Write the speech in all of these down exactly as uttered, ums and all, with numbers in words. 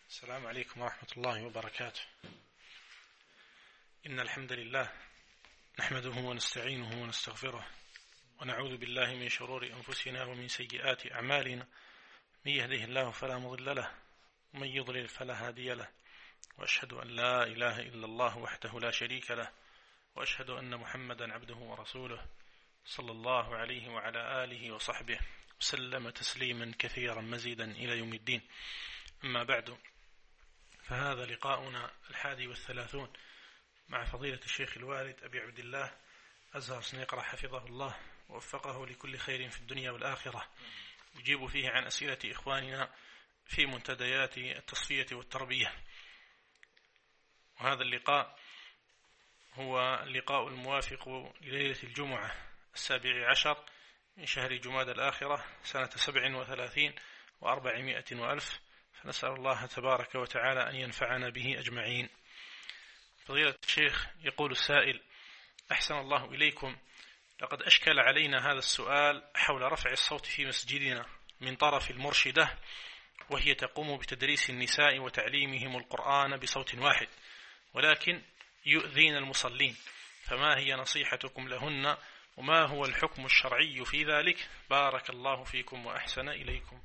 السلام عليكم ورحمة الله وبركاته. إن الحمد لله نحمده ونستعينه ونستغفره ونعوذ بالله من شرور أنفسنا ومن سيئات أعمالنا، من يهده الله فلا مضل له ومن يضلل فلا هادي له، وأشهد أن لا إله إلا الله وحده لا شريك له، وأشهد أن محمدا عبده ورسوله صلى الله عليه وعلى آله وصحبه وسلم تسليما كثيرا مزيدا إلى يوم الدين. أما بعد، فهذا لقاؤنا الحادي والثلاثون مع فضيلة الشيخ الوالد أبي عبد الله أزهر سنيقرة حفظه الله ووفقه لكل خير في الدنيا والآخرة، يجيب فيه عن أسئلة إخواننا في منتديات التصفية والتربية. وهذا اللقاء هو اللقاء الموافق لليلة الجمعة السابع عشر من شهر جماد الآخرة سنة سبع وثلاثين وأربعمائة وألف، فنسأل الله تبارك وتعالى أن ينفعنا به أجمعين. فضيلة الشيخ، يقول السائل: أحسن الله إليكم، لقد أشكل علينا هذا السؤال حول رفع الصوت في مسجدنا من طرف المرشدة، وهي تقوم بتدريس النساء وتعليمهم القرآن بصوت واحد، ولكن يؤذين المصلين، فما هي نصيحتكم لهن، وما هو الحكم الشرعي في ذلك؟ بارك الله فيكم وأحسن إليكم.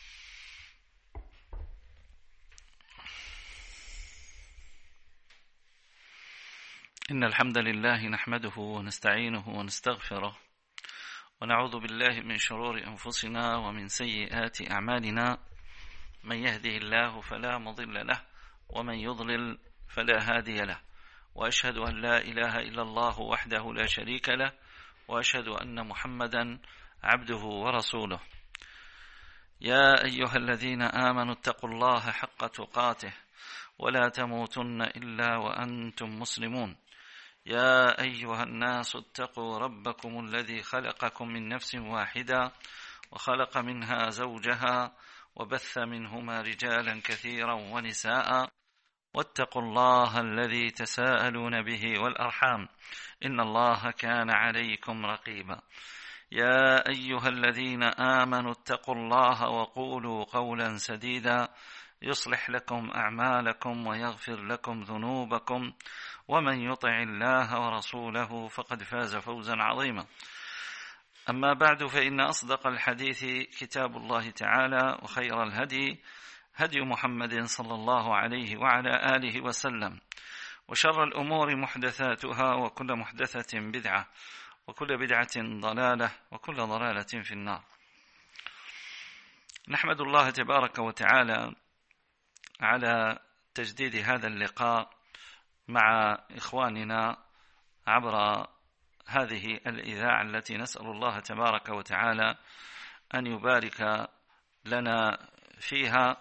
إن الحمد لله نحمده ونستعينه ونستغفره ونعوذ بالله من شرور أنفسنا ومن سيئات أعمالنا، من يهده الله فلا مضل له ومن يضلل فلا هادي له، وأشهد أن لا إله إلا الله وحده لا شريك له، وأشهد أن محمدا عبده ورسوله. يا أيها الذين آمنوا اتقوا الله حق تقاته ولا تموتن إلا وأنتم مسلمون. يا أيها الناس اتقوا ربكم الذي خلقكم من نفس واحدة وخلق منها زوجها وبث منهما رجالا كثيرا ونساء، واتقوا الله الذي تساءلون به والأرحام، إن الله كان عليكم رقيبا. يا أيها الذين آمنوا اتقوا الله وقولوا قولا سديدا يصلح لكم أعمالكم ويغفر لكم ذنوبكم، ومن يطع الله ورسوله فقد فاز فوزا عظيما. أما بعد، فإن أصدق الحديث كتاب الله تعالى، وخير الهدي هدي محمد صلى الله عليه وعلى آله وسلم، وشر الأمور محدثاتها، وكل محدثة بدعة، وكل بدعة ضلالة، وكل ضلالة في النار. نحمد الله تبارك وتعالى على تجديد هذا اللقاء مع إخواننا عبر هذه الإذاعة التي نسأل الله تبارك وتعالى أن يبارك لنا فيها،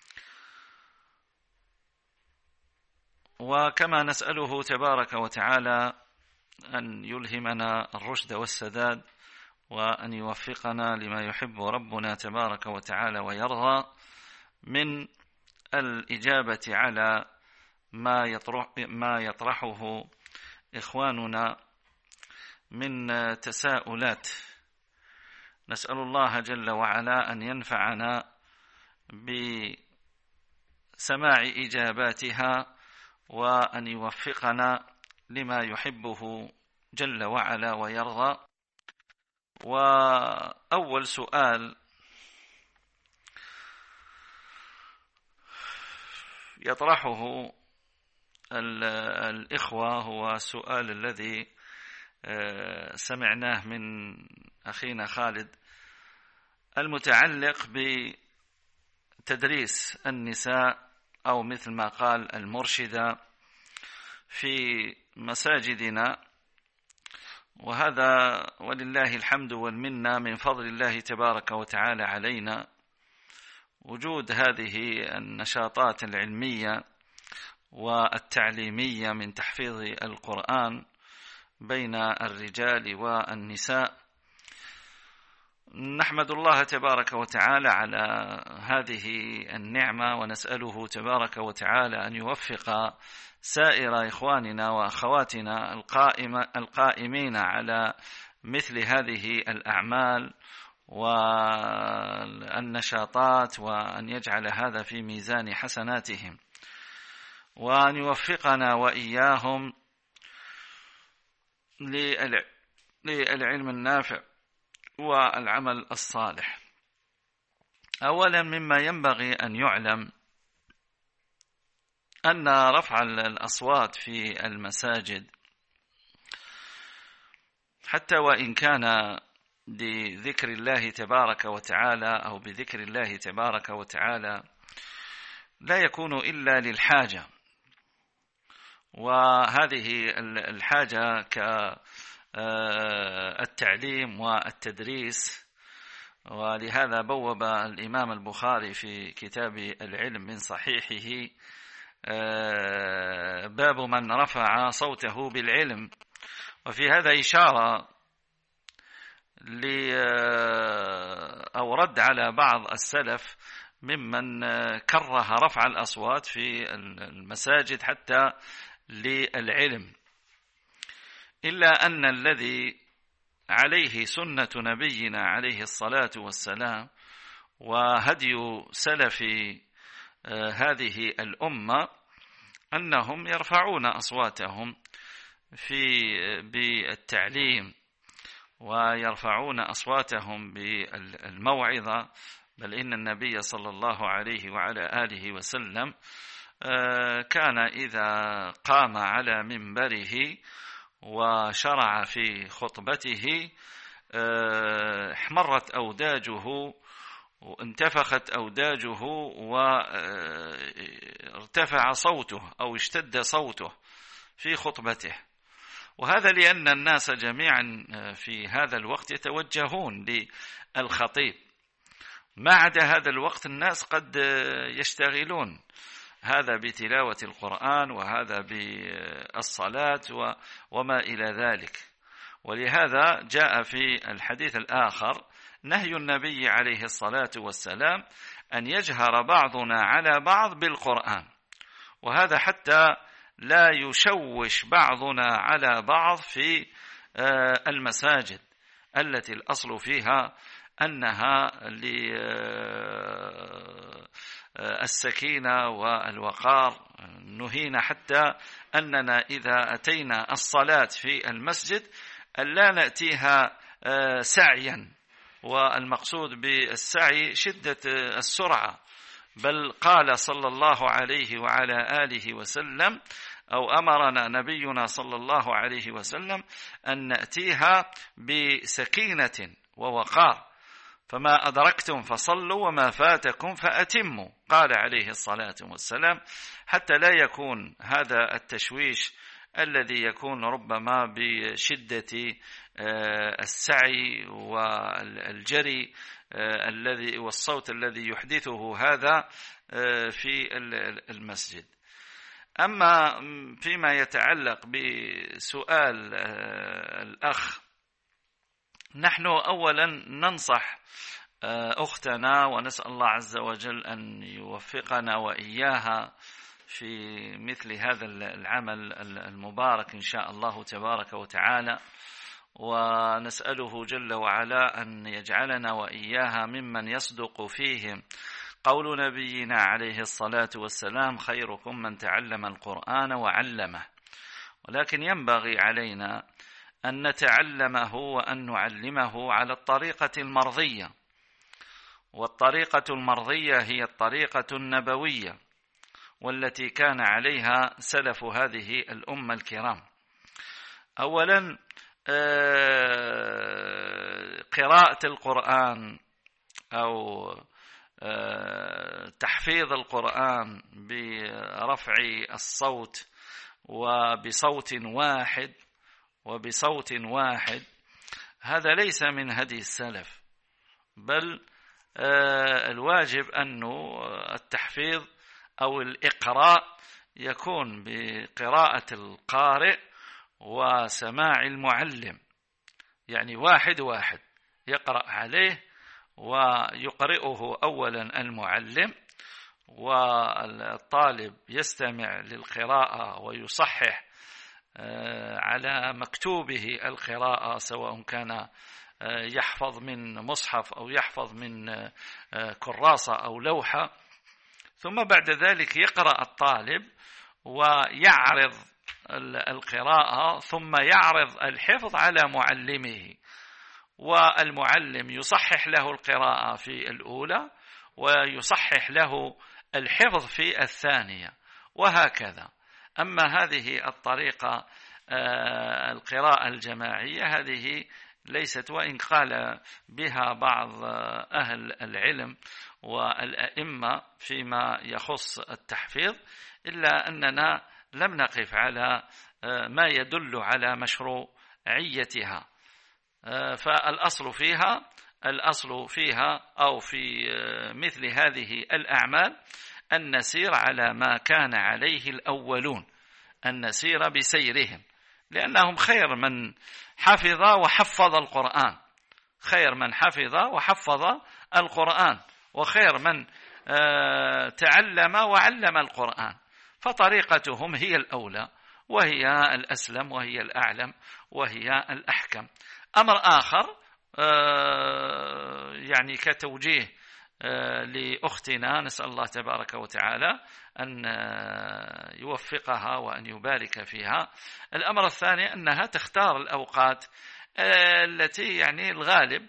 وكما نسأله تبارك وتعالى أن يلهمنا الرشد والسداد، وأن يوفقنا لما يحب ربنا تبارك وتعالى ويرضى من الإجابة على ما يطرح ما يطرحه إخواننا من تساؤلات. نسأل الله جل وعلا أن ينفعنا بسماع إجاباتها، وأن يوفقنا لما يحبه جل وعلا ويرضى. وأول سؤال يطرحه الإخوة هو السؤال الذي سمعناه من أخينا خالد، المتعلق بتدريس النساء، أو مثل ما قال المرشدة، في مساجدنا. وهذا ولله الحمد والمنة من فضل الله تبارك وتعالى علينا، وجود هذه النشاطات العلمية والتعليمية من تحفيظ القرآن بين الرجال والنساء. نحمد الله تبارك وتعالى على هذه النعمة، ونسأله تبارك وتعالى أن يوفق سائر إخواننا وأخواتنا القائمة القائمين على مثل هذه الأعمال، والنشاطات، وأن يجعل هذا في ميزان حسناتهم، وأن يوفقنا وإياهم للعلم النافع والعمل الصالح. أولا مما ينبغي أن يعلم أن رفع الأصوات في المساجد حتى وإن كان بذكر الله تبارك وتعالى أو بذكر الله تبارك وتعالى لا يكون إلا للحاجة، وهذه الحاجة كالتعليم والتدريس. ولهذا بوب الإمام البخاري في كتاب العلم من صحيحه باب من رفع صوته بالعلم، وفي هذا إشارة أو رد على بعض السلف ممن كره رفع الأصوات في المساجد حتى للعلم، إلا أن الذي عليه سنة نبينا عليه الصلاة والسلام وهدي سلف هذه الأمة أنهم يرفعون أصواتهم في بالتعليم، ويرفعون أصواتهم بالموعظة، بل إن النبي صلى الله عليه وعلى آله وسلم كان إذا قام على منبره وشرع في خطبته احمرت أوداجه وانتفخت أوداجه وارتفع صوته أو اشتد صوته في خطبته. وهذا لأن الناس جميعا في هذا الوقت يتوجهون للخطيب، ما عدا هذا الوقت الناس قد يشتغلون، هذا بتلاوة القرآن وهذا بالصلاة وما إلى ذلك. ولهذا جاء في الحديث الآخر نهي النبي عليه الصلاة والسلام أن يجهر بعضنا على بعض بالقرآن، وهذا حتى لا يشوش بعضنا على بعض في المساجد التي الأصل فيها أنها للسكينة والوقار. نهينا حتى أننا إذا أتينا الصلاة في المسجد ألا نأتيها سعيا، والمقصود بالسعي شدة السرعة، بل قال صلى الله عليه وعلى آله وسلم أو أمرنا نبينا صلى الله عليه وسلم أن نأتيها بسكينة ووقار، فما أدركتم فصلوا وما فاتكم فأتموا، قال عليه الصلاة والسلام، حتى لا يكون هذا التشويش الذي يكون ربما بشدة السعي والجري الذي والصوت الذي يحدثه هذا في المسجد. أما فيما يتعلق بسؤال الأخ، نحن أولا ننصح أختنا ونسأل الله عز وجل أن يوفقنا وإياها في مثل هذا العمل المبارك إن شاء الله تبارك وتعالى، ونسأله جل وعلا أن يجعلنا وإياها ممن يصدق فيهم قول نبينا عليه الصلاة والسلام: خيركم من تعلم القرآن وعلمه. ولكن ينبغي علينا أن نتعلمه وأن نعلمه على الطريقة المرضية، والطريقة المرضية هي الطريقة النبوية، والتي كان عليها سلف هذه الأمة الكرام. أولا قراءة القرآن أو تحفيظ القرآن برفع الصوت وبصوت واحد وبصوت واحد، هذا ليس من هدي السلف، بل الواجب أن التحفيظ أو الإقراء يكون بقراءة القارئ وسماع المعلم، يعني واحد واحد يقرأ عليه ويقرئه أولا المعلم، والطالب يستمع للقراءة ويصحح على مكتوبه القراءة، سواء كان يحفظ من مصحف أو يحفظ من كراسة أو لوحة، ثم بعد ذلك يقرأ الطالب ويعرض القراءة ثم يعرض الحفظ على معلمه، والمعلم يصحح له القراءة في الأولى ويصحح له الحفظ في الثانية، وهكذا. أما هذه الطريقة القراءة الجماعية هذه ليست، وإن قال بها بعض أهل العلم والأئمة فيما يخص التحفيظ، إلا أننا لم نقف على ما يدل على مشروعيتها. فالأصل فيها الأصل فيها أو في مثل هذه الأعمال أن نسير على ما كان عليه الأولون، أن نسير بسيرهم، لأنهم خير من حفظ وحفظ القرآن، خير من حفظ وحفظ القرآن، وخير من تعلم وعلم القرآن، فطريقتهم هي الأولى وهي الأسلم وهي الأعلم وهي الأحكم. أمر آخر يعني كتوجيه لأختنا، نسأل الله تبارك وتعالى أن يوفقها وأن يبارك فيها. الأمر الثاني أنها تختار الأوقات التي يعني الغالب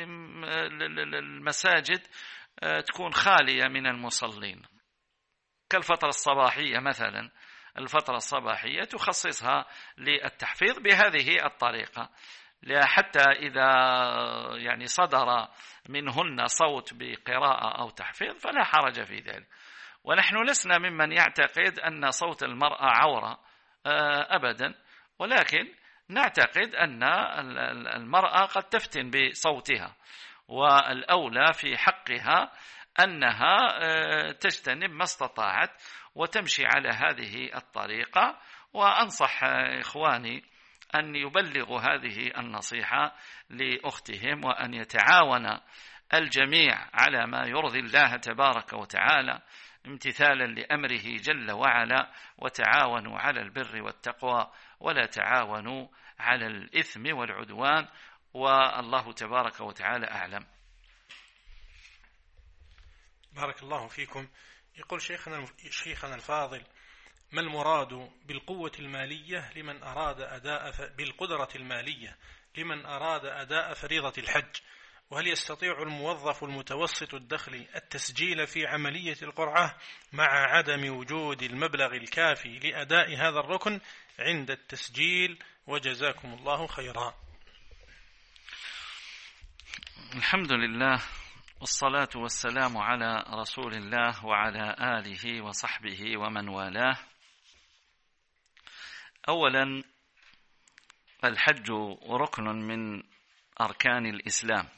المساجد تكون خالية من المصلين، كالفترة الصباحية مثلا، الفترة الصباحية تخصصها للتحفيظ بهذه الطريقة، حتى إذا يعني صدر منهن صوت بقراءة أو تحفيظ فلا حرج في ذلك. ونحن لسنا ممن يعتقد أن صوت المرأة عورة أبدا، ولكن نعتقد أن المرأة قد تفتن بصوتها، والأولى في حقها أنها تجتنب ما استطاعت وتمشي على هذه الطريقة. وأنصح إخواني أن يبلغوا هذه النصيحة لأختهم، وأن يتعاون الجميع على ما يرضي الله تبارك وتعالى امتثالا لأمره جل وعلا، وتعاونوا على البر والتقوى ولا تعاونوا على الإثم والعدوان، والله تبارك وتعالى أعلم. بارك الله فيكم. يقول شيخنا شيخنا الفاضل: ما المراد بالقوة المالية لمن أراد أداء ف... بالقدرة المالية لمن أراد أداء فريضة الحج؟ وهل يستطيع الموظف المتوسط الدخل التسجيل في عملية القرعة مع عدم وجود المبلغ الكافي لأداء هذا الركن عند التسجيل؟ وجزاكم الله خيرا. الحمد لله والصلاة والسلام على رسول الله وعلى آله وصحبه ومن والاه. أولا، الحج ركن من أركان الإسلام،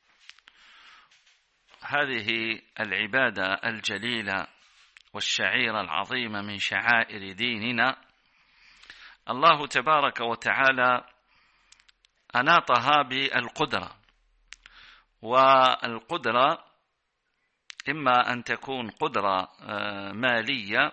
هذه العبادة الجليلة والشعيرة العظيمة من شعائر ديننا، الله تبارك وتعالى أناطها بالقدرة، والقدرة إما أن تكون قدرة مالية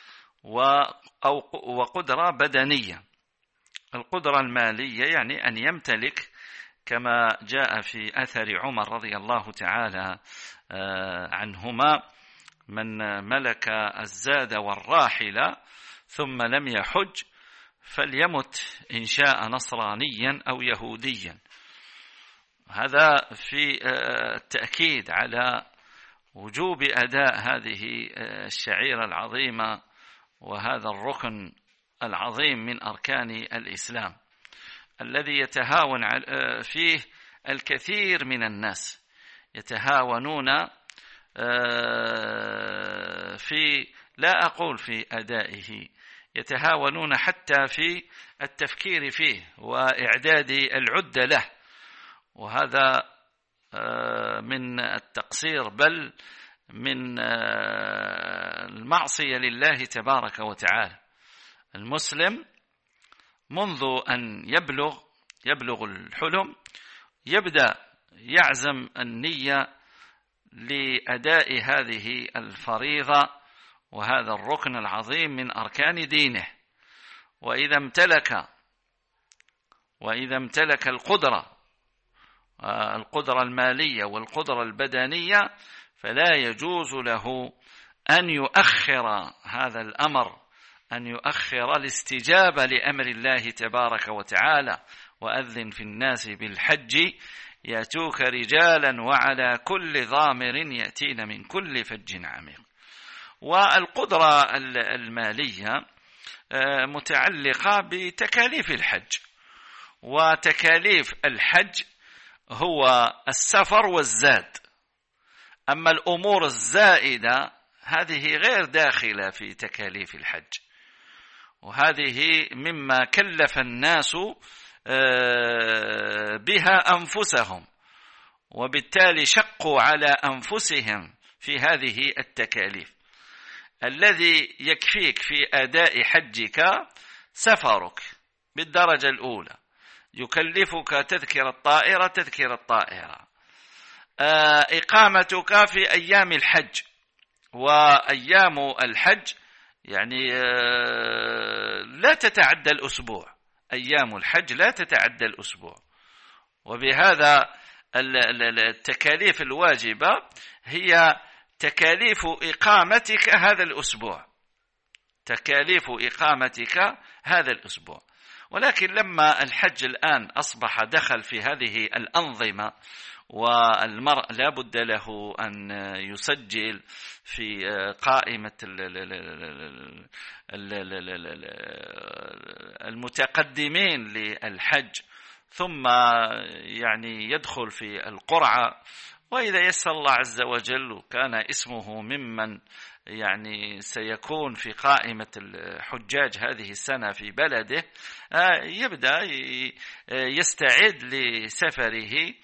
وقدرة بدنية. القدرة المالية يعني أن يمتلك، كما جاء في أثر عمر رضي الله تعالى عنهما: من ملك الزاد والراحلة ثم لم يحج فليمت إن شاء نصرانيا أو يهوديا. هذا في التأكيد على وجوب أداء هذه الشعيرة العظيمة وهذا الركن العظيم من أركان الإسلام، الذي يتهاون فيه الكثير من الناس، يتهاونون في، لا أقول في أدائه، يتهاونون حتى في التفكير فيه وإعداد العدة له، وهذا من التقصير بل من المعصية لله تبارك وتعالى. المسلم منذ أن يبلغ يبلغ الحلم يبدأ يعزم النية لأداء هذه الفريضة وهذا الركن العظيم من أركان دينه. وإذا امتلك وإذا امتلك القدرة القدرة المالية والقدرة البدنية، فلا يجوز له أن يؤخر هذا الأمر، أن يؤخر الاستجابة لأمر الله تبارك وتعالى: وأذن في الناس بالحج يأتوك رجالا وعلى كل ضامر يأتين من كل فج عميق. والقدرة المالية متعلقة بتكاليف الحج، وتكاليف الحج هو السفر والزاد. أما الأمور الزائدة هذه غير داخلة في تكاليف الحج، وهذه مما كلف الناس بها أنفسهم، وبالتالي شقوا على أنفسهم في هذه التكاليف. الذي يكفيك في أداء حجك سفرك بالدرجة الأولى، يكلفك تذكر الطائرة تذكر الطائرة، إقامتك في أيام الحج، وأيام الحج يعني لا تتعدى الأسبوع، أيام الحج لا تتعدى الأسبوع. وبهذا التكاليف الواجبة هي تكاليف إقامتك هذا الأسبوع، تكاليف إقامتك هذا الأسبوع. ولكن لما الحج الآن أصبح دخل في هذه الأنظمة، والمرء لا بد له أن يسجل في قائمة المتقدمين للحج، ثم يعني يدخل في القرعة، وإذا يسر الله عز وجل وكان اسمه ممن يعني سيكون في قائمة الحجاج هذه السنة في بلده، يبدأ يستعد لسفره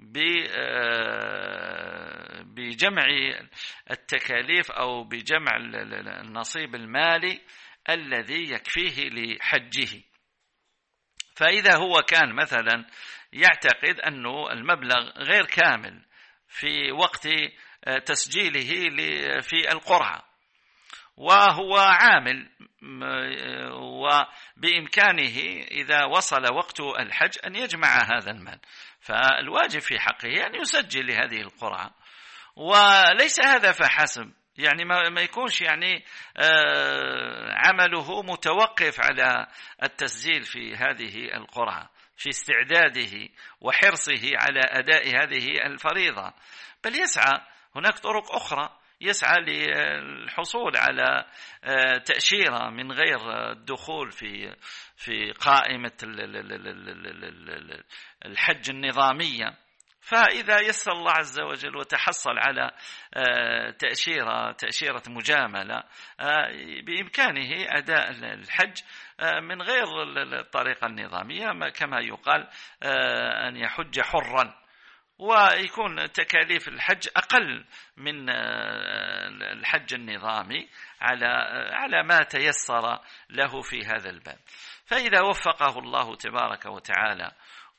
بجمع التكاليف أو بجمع النصيب المالي الذي يكفيه لحجه. فإذا هو كان مثلا يعتقد أنه المبلغ غير كامل في وقت تسجيله في القرعة، وهو عامل وبإمكانه إذا وصل وقت الحج أن يجمع هذا المال، فالواجب في حقه أن يسجل لهذه القرعة. وليس هذا فحسب، يعني ما يكونش يعني عمله متوقف على التسجيل في هذه القرعة، في استعداده وحرصه على أداء هذه الفريضة، بل يسعى. هناك طرق أخرى، يسعى للحصول على تأشيرة من غير الدخول في في قائمة الحج النظامية. فإذا يسر الله عز وجل وتحصل على تأشيرة تأشيرة مجاملة، بإمكانه أداء الحج من غير الطريقة النظامية، كما يقال أن يحج حرا، ويكون تكاليف الحج أقل من الحج النظامي على على ما تيسر له في هذا الباب. فإذا وفقه الله تبارك وتعالى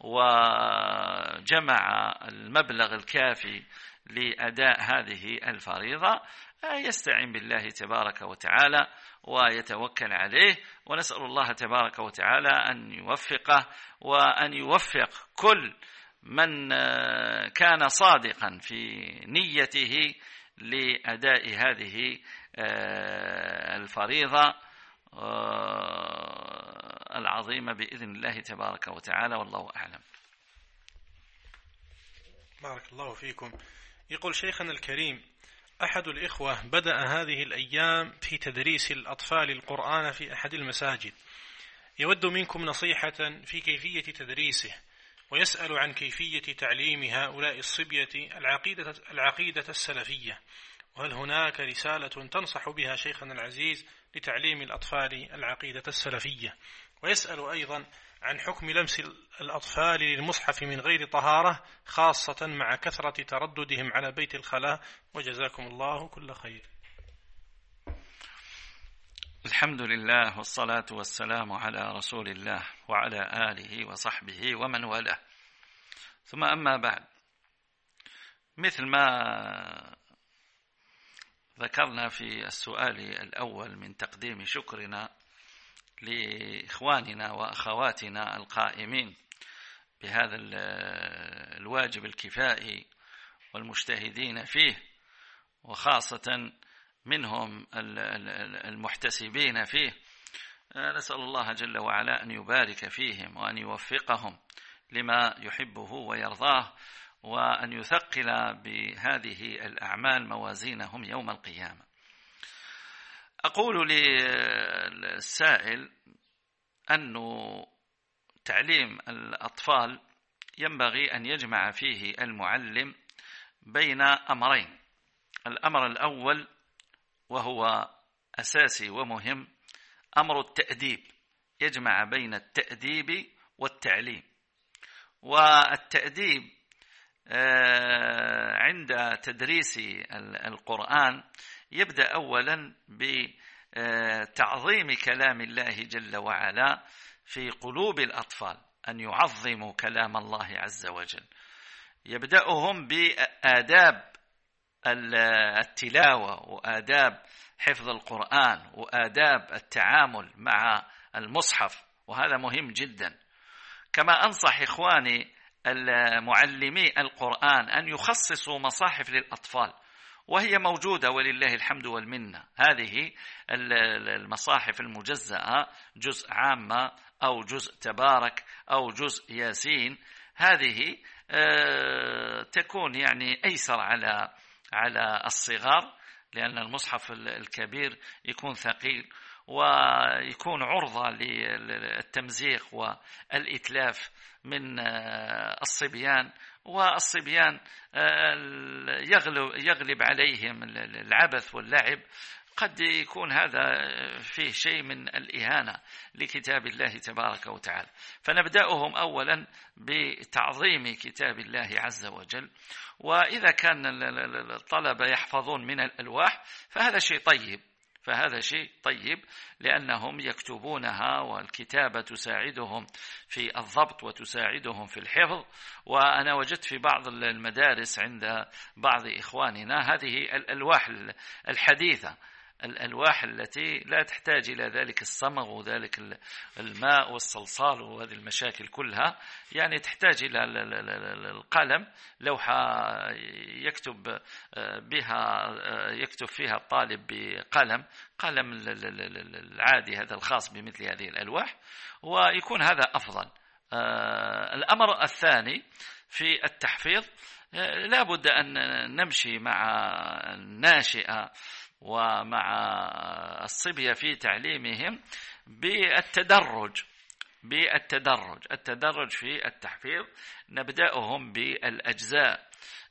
وجمع المبلغ الكافي لأداء هذه الفريضة، يستعين بالله تبارك وتعالى ويتوكل عليه، ونسأل الله تبارك وتعالى أن يوفقه وأن يوفق كل من كان صادقا في نيته لأداء هذه الفريضة العظيمة بإذن الله تبارك وتعالى، والله أعلم. بارك الله فيكم. يقول شيخنا الكريم: أحد الإخوة بدأ هذه الأيام في تدريس الأطفال القرآن في أحد المساجد، يود منكم نصيحة في كيفية تدريسه، ويسأل عن كيفية تعليم هؤلاء الصبية العقيدة, العقيدة السلفية، وهل هناك رسالة تنصح بها شيخنا العزيز لتعليم الأطفال العقيدة السلفية؟ ويسأل أيضا عن حكم لمس الأطفال للمصحف من غير طهارة، خاصة مع كثرة ترددهم على بيت الخلاء، وجزاكم الله كل خير. الحمد لله والصلاة والسلام على رسول الله وعلى آله وصحبه ومن والاه، ثم أما بعد. مثل ما ذكرنا في السؤال الأول من تقديم شكرنا لإخواننا وأخواتنا القائمين بهذا الواجب الكفائي والمجتهدين فيه، وخاصة منهم المحتسبين فيه. نسأل الله جل وعلا أن يبارك فيهم وأن يوفقهم لما يحبه ويرضاه، وأن يثقل بهذه الأعمال موازينهم يوم القيامة. أقول للسائل أنه تعليم الأطفال ينبغي أن يجمع فيه المعلم بين أمرين. الأمر الأول وهو أساسي ومهم أمر التأديب، يجمع بين التأديب والتعليم. والتأديب عند تدريس القرآن يبدأ أولا بتعظيم كلام الله جل وعلا في قلوب الأطفال، أن يعظموا كلام الله عز وجل. يبدأهم بآداب التلاوة وآداب حفظ القرآن وآداب التعامل مع المصحف، وهذا مهم جدا. كما أنصح إخواني المعلمي القرآن أن يخصصوا مصاحف للأطفال، وهي موجودة ولله الحمد والمنة. هذه المصاحف المجزأة، جزء عامة أو جزء تبارك أو جزء ياسين، هذه تكون يعني أيسر على على الصغار، لأن المصحف الكبير يكون ثقيل ويكون عرضة للتمزيق والإتلاف من الصبيان، والصبيان يغلب, يغلب عليهم العبث واللعب. قد يكون هذا فيه شيء من الإهانة لكتاب الله تبارك وتعالى. فنبدأهم أولا بتعظيم كتاب الله عز وجل، وإذا كان الطلبة يحفظون من الألواح فهذا شيء طيب، فهذا شيء طيب لأنهم يكتبونها، والكتابة تساعدهم في الضبط وتساعدهم في الحفظ. وأنا وجدت في بعض المدارس عند بعض إخواننا هذه الألواح الحديثة، الألواح التي لا تحتاج إلى ذلك الصمغ وذلك الماء والصلصال وهذه المشاكل كلها، يعني تحتاج إلى القلم، لوحة يكتب بها يكتب فيها الطالب بقلم قلم العادي هذا الخاص بمثل هذه الألواح، ويكون هذا أفضل. الأمر الثاني في التحفيظ، لا بد أن نمشي مع الناشئة ومع الصبية في تعليمهم بالتدرج بالتدرج التدرج في التحفيظ. نبدأهم بالأجزاء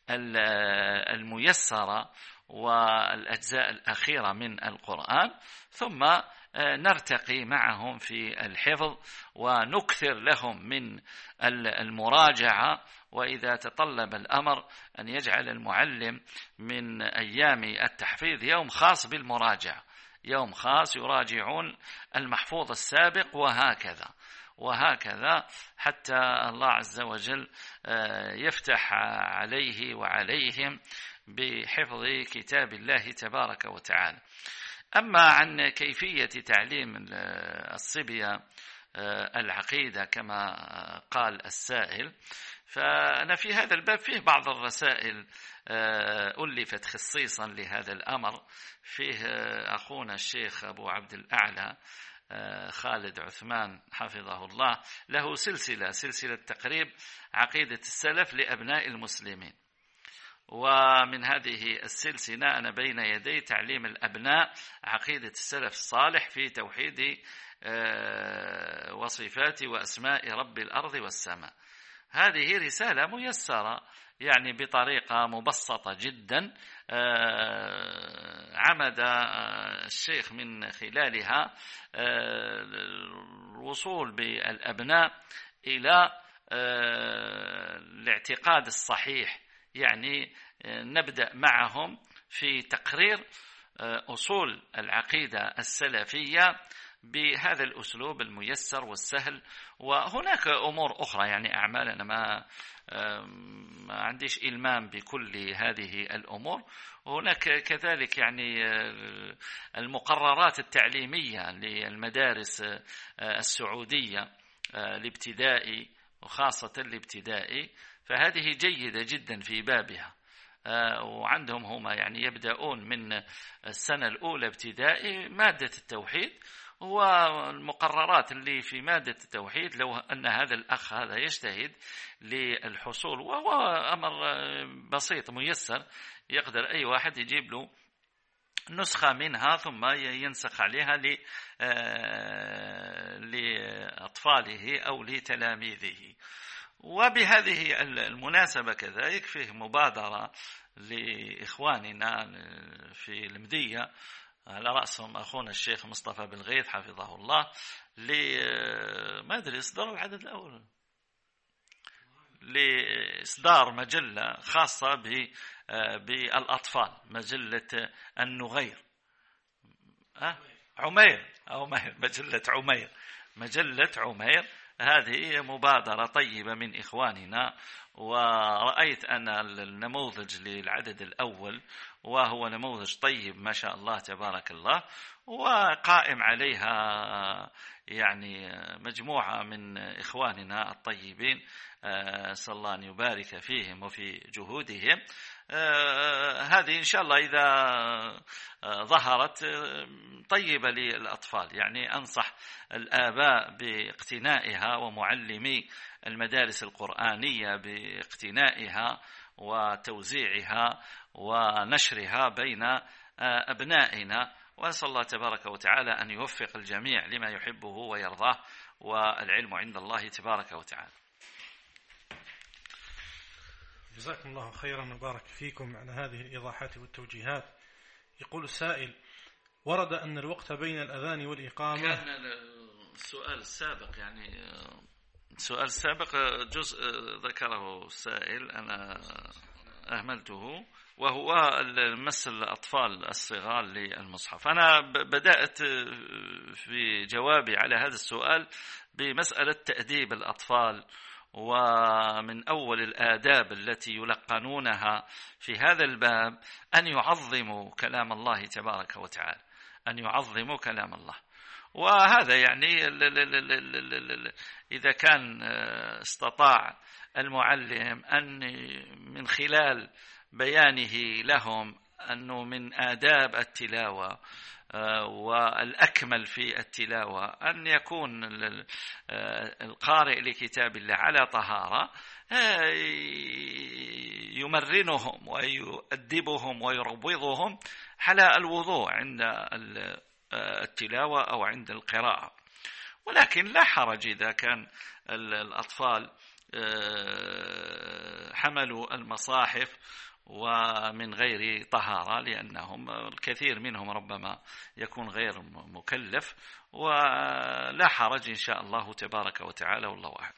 الميسرة والأجزاء الأخيرة من القرآن، ثم نرتقي معهم في الحفظ ونكثر لهم من المراجعة. وإذا تطلب الأمر أن يجعل المعلم من أيام التحفيظ يوم خاص بالمراجعة، يوم خاص يراجعون المحفوظ السابق، وهكذا وهكذا حتى الله عز وجل يفتح عليه وعليهم بحفظ كتاب الله تبارك وتعالى. أما عن كيفية تعليم الصبية العقيدة كما قال السائل، فأنا في هذا الباب فيه بعض الرسائل ألفت خصيصا لهذا الأمر. فيه أخونا الشيخ أبو عبد الأعلى خالد عثمان حفظه الله، له سلسلة سلسلة تقريب عقيدة السلف لأبناء المسلمين، ومن هذه السلسلة أنا بين يدي تعليم الأبناء عقيدة السلف الصالح في توحيد وصفات وأسماء رب الأرض والسماء. هذه رسالة ميسرة يعني بطريقة مبسطة جدا، عمد الشيخ من خلالها الوصول بالأبناء إلى الاعتقاد الصحيح. يعني نبدأ معهم في تقرير أصول العقيدة السلفية بهذا الأسلوب الميسر والسهل. وهناك أمور أخرى يعني أعمال أنا ما ما عنديش إلمام بكل هذه الأمور. هناك كذلك يعني المقررات التعليمية للمدارس السعودية الابتدائي وخاصة الابتدائي، فهذه جيدة جدا في بابها. وعندهم هما يعني يبدأون من السنة الأولى ابتدائي مادة التوحيد، والمقررات اللي في مادة التوحيد لو أن هذا الأخ هذا يجتهد للحصول، وهو أمر بسيط ميسر، يقدر أي واحد يجيب له نسخة منها ثم ينسخ عليها لأطفاله أو لتلاميذه. وبهذه المناسبة كذلك فيه مبادرة لإخواننا في المدية على رأسهم أخونا الشيخ مصطفى بالغيث حفظه الله، لما أدري إصدار العدد الأول لإصدار مجلة خاصة بالأطفال، مجلة النغير أه؟ عمير أو مهر، مجلة عمير مجلة عمير. هذه مبادرة طيبة من إخواننا، ورأيت أنا النموذج للعدد الأول وهو نموذج طيب ما شاء الله تبارك الله، وقائم عليها يعني مجموعة من إخواننا الطيبين، صلى الله أن يبارك فيهم وفي جهودهم. هذه إن شاء الله إذا ظهرت طيبة للأطفال، يعني أنصح الآباء باقتنائها ومعلمي المدارس القرآنية باقتنائها وتوزيعها ونشرها بين أبنائنا، وأسأل الله تبارك وتعالى أن يوفق الجميع لما يحبه ويرضاه، والعلم عند الله تبارك وتعالى. جزاكم الله خيرا وبارك فيكم على هذه الإيضاحات والتوجيهات. يقول السائل: ورد أن الوقت بين الأذان والإقامة. كان السؤال السابق يعني السؤال السابق جزء ذكره السائل أنا أهملته، وهو مس الأطفال الصغار للمصحف. أنا بدأت في جوابي على هذا السؤال بمسألة تأديب الأطفال، ومن أول الآداب التي يلقنونها في هذا الباب أن يعظموا كلام الله تبارك وتعالى، أن يعظموا كلام الله. وهذا يعني إذا كان استطاع المعلم أن من خلال بيانه لهم أنه من آداب التلاوة والأكمل في التلاوة أن يكون القارئ لكتاب الله على طهارة، يمرنهم ويؤدبهم ويروضهم على الوضوء عند التلاوة أو عند القراءة. ولكن لا حرج إذا كان الأطفال حملوا المصاحف ومن غير طهارة، لأنهم الكثير منهم ربما يكون غير مكلف، ولا حرج إن شاء الله تبارك وتعالى، والله أعلم.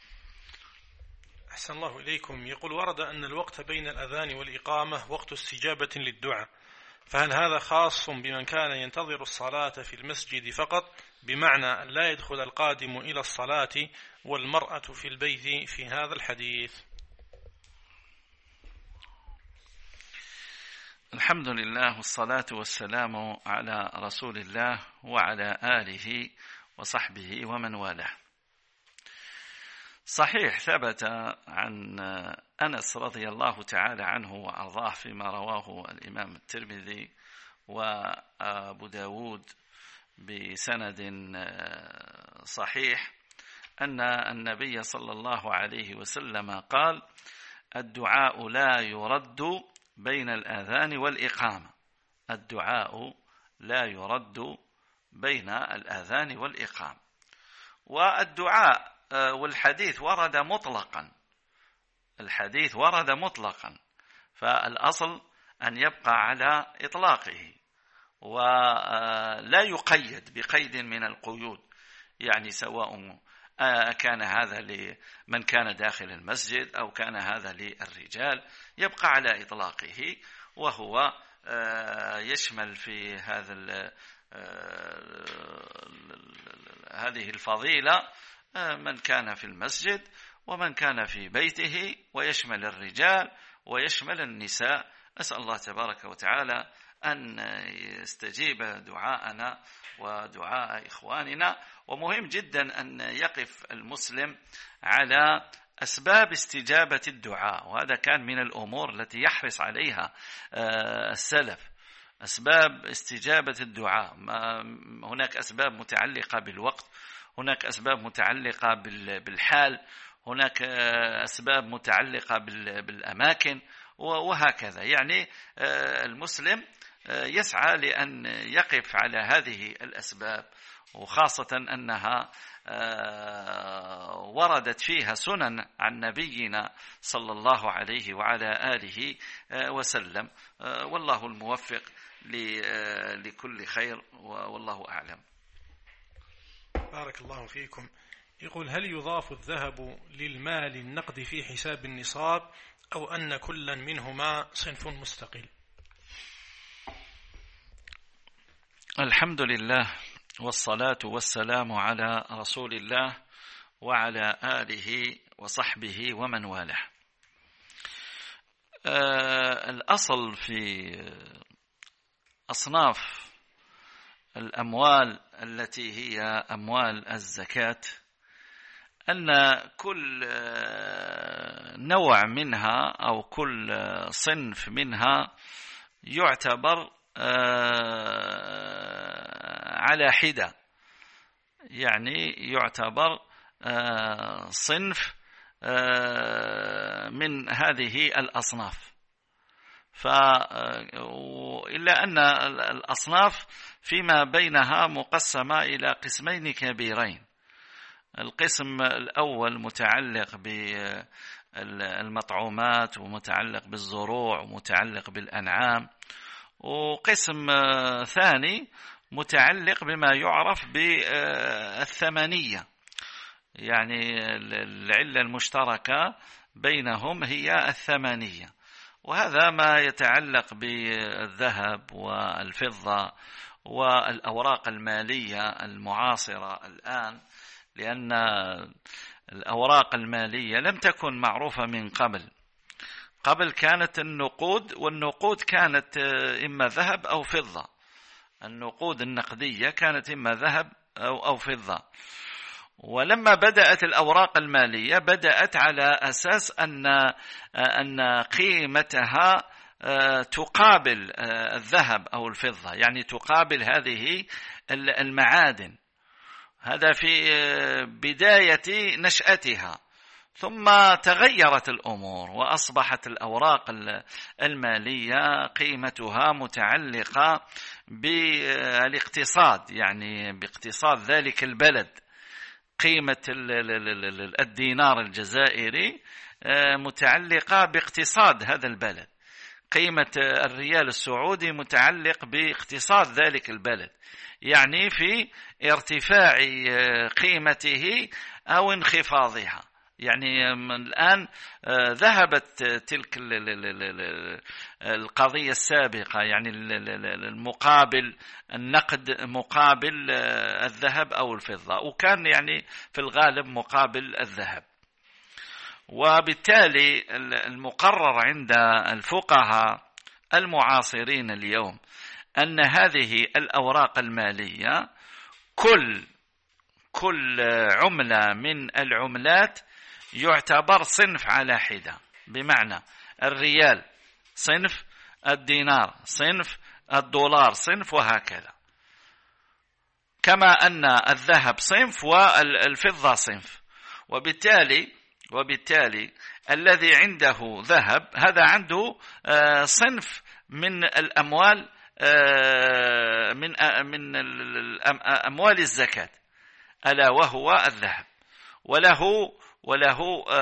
أحسن الله إليكم. يقول: ورد أن الوقت بين الأذان والإقامة وقت استجابة للدعاء، فهل هذا خاص بمن كان ينتظر الصلاة في المسجد فقط، بمعنى أن لا يدخل القادم إلى الصلاة والمرأة في البيت في هذا الحديث؟ الحمد لله والصلاة والسلام على رسول الله وعلى آله وصحبه ومن والاه. صحيح ثبت عن أنس رضي الله تعالى عنه وأرضاه فيما رواه الإمام الترمذي وأبو داود بسند صحيح أن النبي صلى الله عليه وسلم قال: الدعاء لا يرد بين الآذان والإقامة. الدعاء لا يرد بين الآذان والإقامة. والدعاء والحديث ورد مطلقا، الحديث ورد مطلقا، فالأصل أن يبقى على إطلاقه ولا يقيد بقيد من القيود، يعني سواء كان هذا لمن كان داخل المسجد أو كان هذا للرجال، يبقى على إطلاقه، وهو يشمل في هذا هذه الفضيلة من كان في المسجد ومن كان في بيته، ويشمل الرجال ويشمل النساء. أسأل الله تبارك وتعالى أن يستجيب دعاءنا ودعاء إخواننا. ومهم جدا أن يقف المسلم على أسباب استجابة الدعاء، وهذا كان من الأمور التي يحرص عليها السلف، أسباب استجابة الدعاء. هناك أسباب متعلقة بالوقت، هناك أسباب متعلقة بالحال، هناك أسباب متعلقة بالأماكن، وهكذا. يعني المسلم يسعى لأن يقف على هذه الأسباب، وخاصة أنها وردت فيها سنن عن نبينا صلى الله عليه وعلى آله وسلم، والله الموفق لكل خير، والله أعلم. بارك الله فيكم. يقول: هل يضاف الذهب للمال النقد في حساب النصاب، أو أن كلا منهما صنف مستقل؟ الحمد لله والصلاة والسلام على رسول الله وعلى آله وصحبه ومن والاه. آه الأصل في أصناف الأموال التي هي أموال الزكاة أن كل نوع منها أو كل صنف منها يعتبر على حدة، يعني يعتبر صنف من هذه الأصناف. إلا أن الأصناف فيما بينها مقسمة إلى قسمين كبيرين. القسم الأول متعلق بالمطعومات ومتعلق بالزروع ومتعلق بالأنعام، وقسم ثاني متعلق بما يعرف بالثمنية، يعني العلة المشتركة بينهم هي الثمنية. وهذا ما يتعلق بالذهب والفضة والأوراق المالية المعاصرة الآن، لأن الأوراق المالية لم تكن معروفة من قبل. قبل كانت النقود، والنقود كانت إما ذهب أو فضة. النقود النقدية كانت إما ذهب أو أو فضة. ولما بدأت الأوراق المالية بدأت على أساس أن أن قيمتها تقابل الذهب أو الفضة، يعني تقابل هذه المعادن. هذا في بداية نشأتها، ثم تغيرت الأمور وأصبحت الأوراق المالية قيمتها متعلقة بالاقتصاد، يعني باقتصاد ذلك البلد. قيمة الدينار الجزائري متعلقة باقتصاد هذا البلد، قيمة الريال السعودي متعلق باقتصاد ذلك البلد، يعني في ارتفاع قيمته أو انخفاضها. يعني الآن ذهبت تلك القضية السابقة، يعني المقابل النقد مقابل الذهب أو الفضة، وكان يعني في الغالب مقابل الذهب. وبالتالي المقرر عند الفقهاء المعاصرين اليوم أن هذه الأوراق المالية كل كل عملة من العملات يعتبر صنف على حدة، بمعنى الريال صنف، الدينار صنف، الدولار صنف، وهكذا. كما أن الذهب صنف والفضة صنف. وبالتالي وبالتالي الذي عنده ذهب هذا عنده صنف من الأموال، من من أموال الزكاة، ألا وهو الذهب، وله وله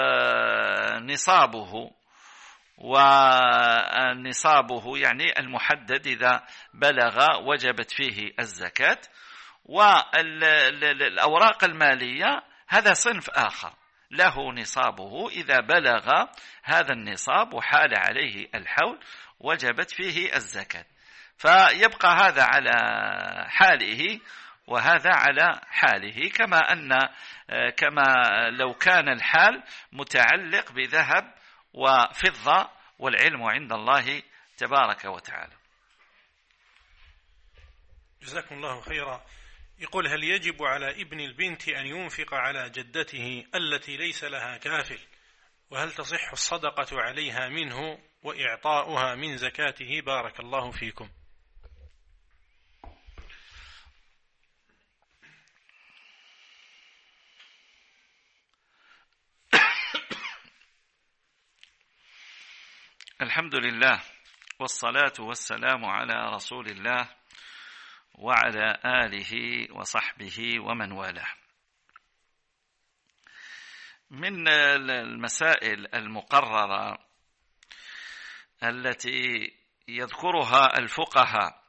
نصابه، ونصابه يعني المحدد إذا بلغ وجبت فيه الزكاة. والأوراق المالية هذا صنف آخر، له نصابه، إذا بلغ هذا النصاب وحال عليه الحول وجبت فيه الزكاة. فيبقى هذا على حاله وهذا على حاله، كما أن كما لو كان الحال متعلق بذهب وفضة، والعلم عند الله تبارك وتعالى. جزاكم الله خيرا. يقول: هل يجب على ابن البنت أن ينفق على جدته التي ليس لها كافل؟ وهل تصح الصدقة عليها منه وإعطاؤها من زكاته؟ بارك الله فيكم. الحمد لله والصلاة والسلام على رسول الله وعلى آله وصحبه ومن والاه. من المسائل المقررة التي يذكرها الفقهاء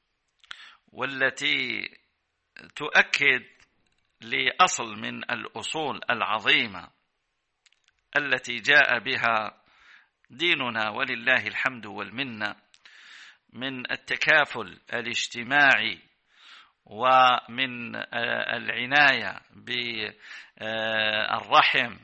والتي تؤكد لأصل من الأصول العظيمة التي جاء بها ديننا ولله الحمد والمنة من التكافل الاجتماعي ومن العناية بالرحم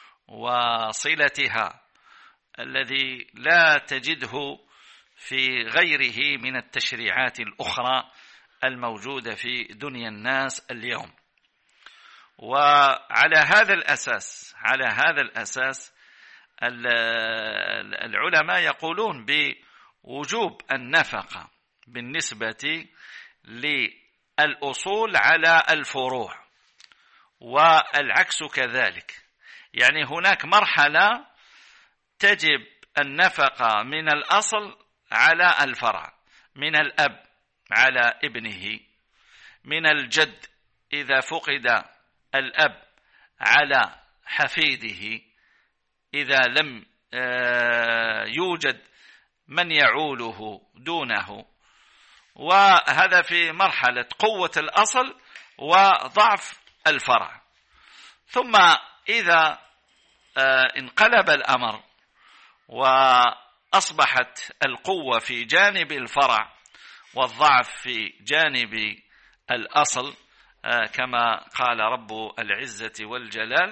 وصلتها الذي لا تجده في غيره من التشريعات الأخرى الموجودة في دنيا الناس اليوم. وعلى هذا الأساس على هذا الأساس العلماء يقولون بوجوب النفقة بالنسبة للأصول على الفروع، والعكس كذلك. يعني هناك مرحلة تجب النفقة من الأصل على الفرع، من الأب على ابنه، من الجد إذا فقد الأب على حفيده إذا لم يوجد من يعوله دونه، وهذا في مرحلة قوة الأصل وضعف الفرع. ثم إذا انقلب الأمر وأصبحت القوة في جانب الفرع والضعف في جانب الأصل، كما قال رب العزة والجلال: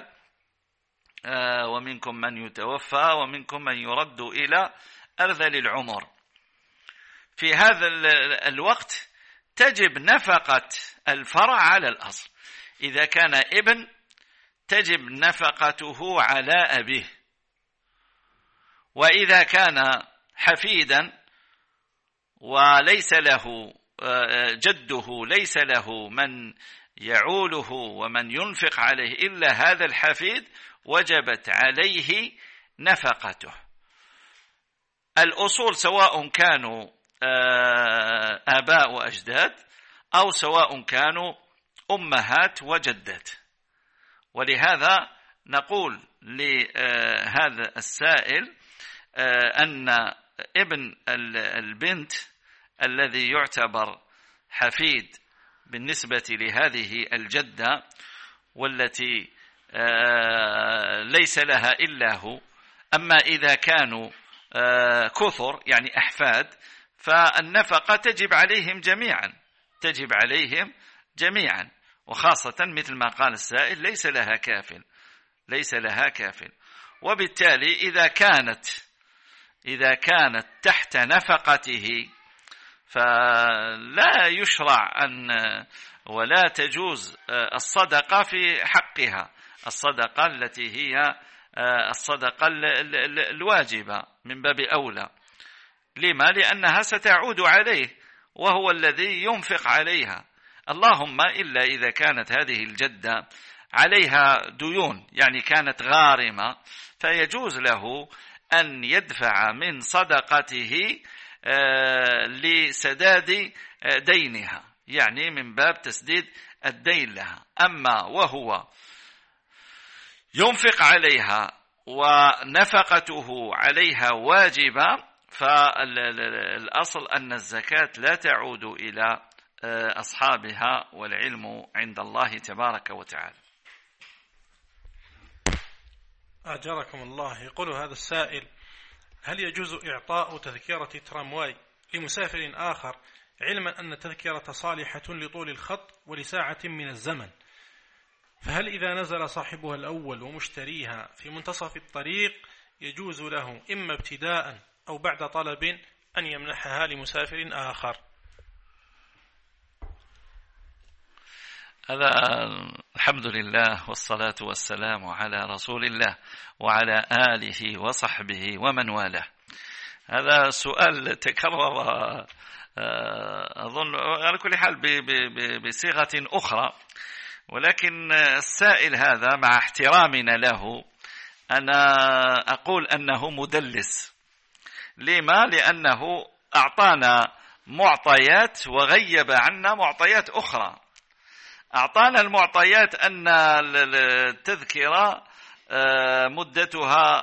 ومنكم من يتوفى ومنكم من يرد إلى أرذل العمر. في هذا الوقت تجب نفقة الفرع على الأصل. إذا كان ابن تجب نفقته على أبيه، وإذا كان حفيدا وليس له جده ليس له من يعوله ومن ينفق عليه إلا هذا الحفيد، وجبت عليه نفقته. الأصول سواء كانوا آباء وأجداد أو سواء كانوا أمهات وجدات. ولهذا نقول لهذا السائل أن ابن البنت الذي يعتبر حفيد بالنسبة لهذه الجدة والتي ليس لها إلا هو، أما إذا كانوا كثر يعني أحفاد فالنفقة تجب عليهم جميعا تجب عليهم جميعا وخاصة مثل ما قال السائل ليس لها كافل ليس لها كافل. وبالتالي إذا كانت إذا كانت تحت نفقته فلا يشرع أن ولا تجوز الصدقة في حقها، الصدقة التي هي الصدقة الواجبة من باب أولى. لما؟ لأنها ستعود عليه وهو الذي ينفق عليها، اللهم إلا إذا كانت هذه الجدة عليها ديون يعني كانت غارمة، فيجوز له أن يدفع من صدقته لسداد دينها، يعني من باب تسديد الدين لها. أما وهو ينفق عليها ونفقته عليها واجبة فالأصل أن الزكاة لا تعود إلى أصحابها، والعلم عند الله تبارك وتعالى. أجركم الله. يقول هذا السائل: هل يجوز إعطاء تذكرة ترامواي لمسافر آخر علما أن التذكرة صالحة لطول الخط ولساعة من الزمن، فهل إذا نزل صاحبها الأول ومشتريها في منتصف الطريق يجوز له إما ابتداء أو بعد طلب أن يمنحها لمسافر آخر؟ هذا الحمد لله والصلاة والسلام على رسول الله وعلى آله وصحبه ومن والاه. هذا سؤال تكرر أظن على كل حال بصيغة أخرى، ولكن السائل هذا مع احترامنا له أنا أقول أنه مدلس. لما؟ لأنه أعطانا معطيات وغيب عنا معطيات أخرى. أعطانا المعطيات أن التذكرة مدتها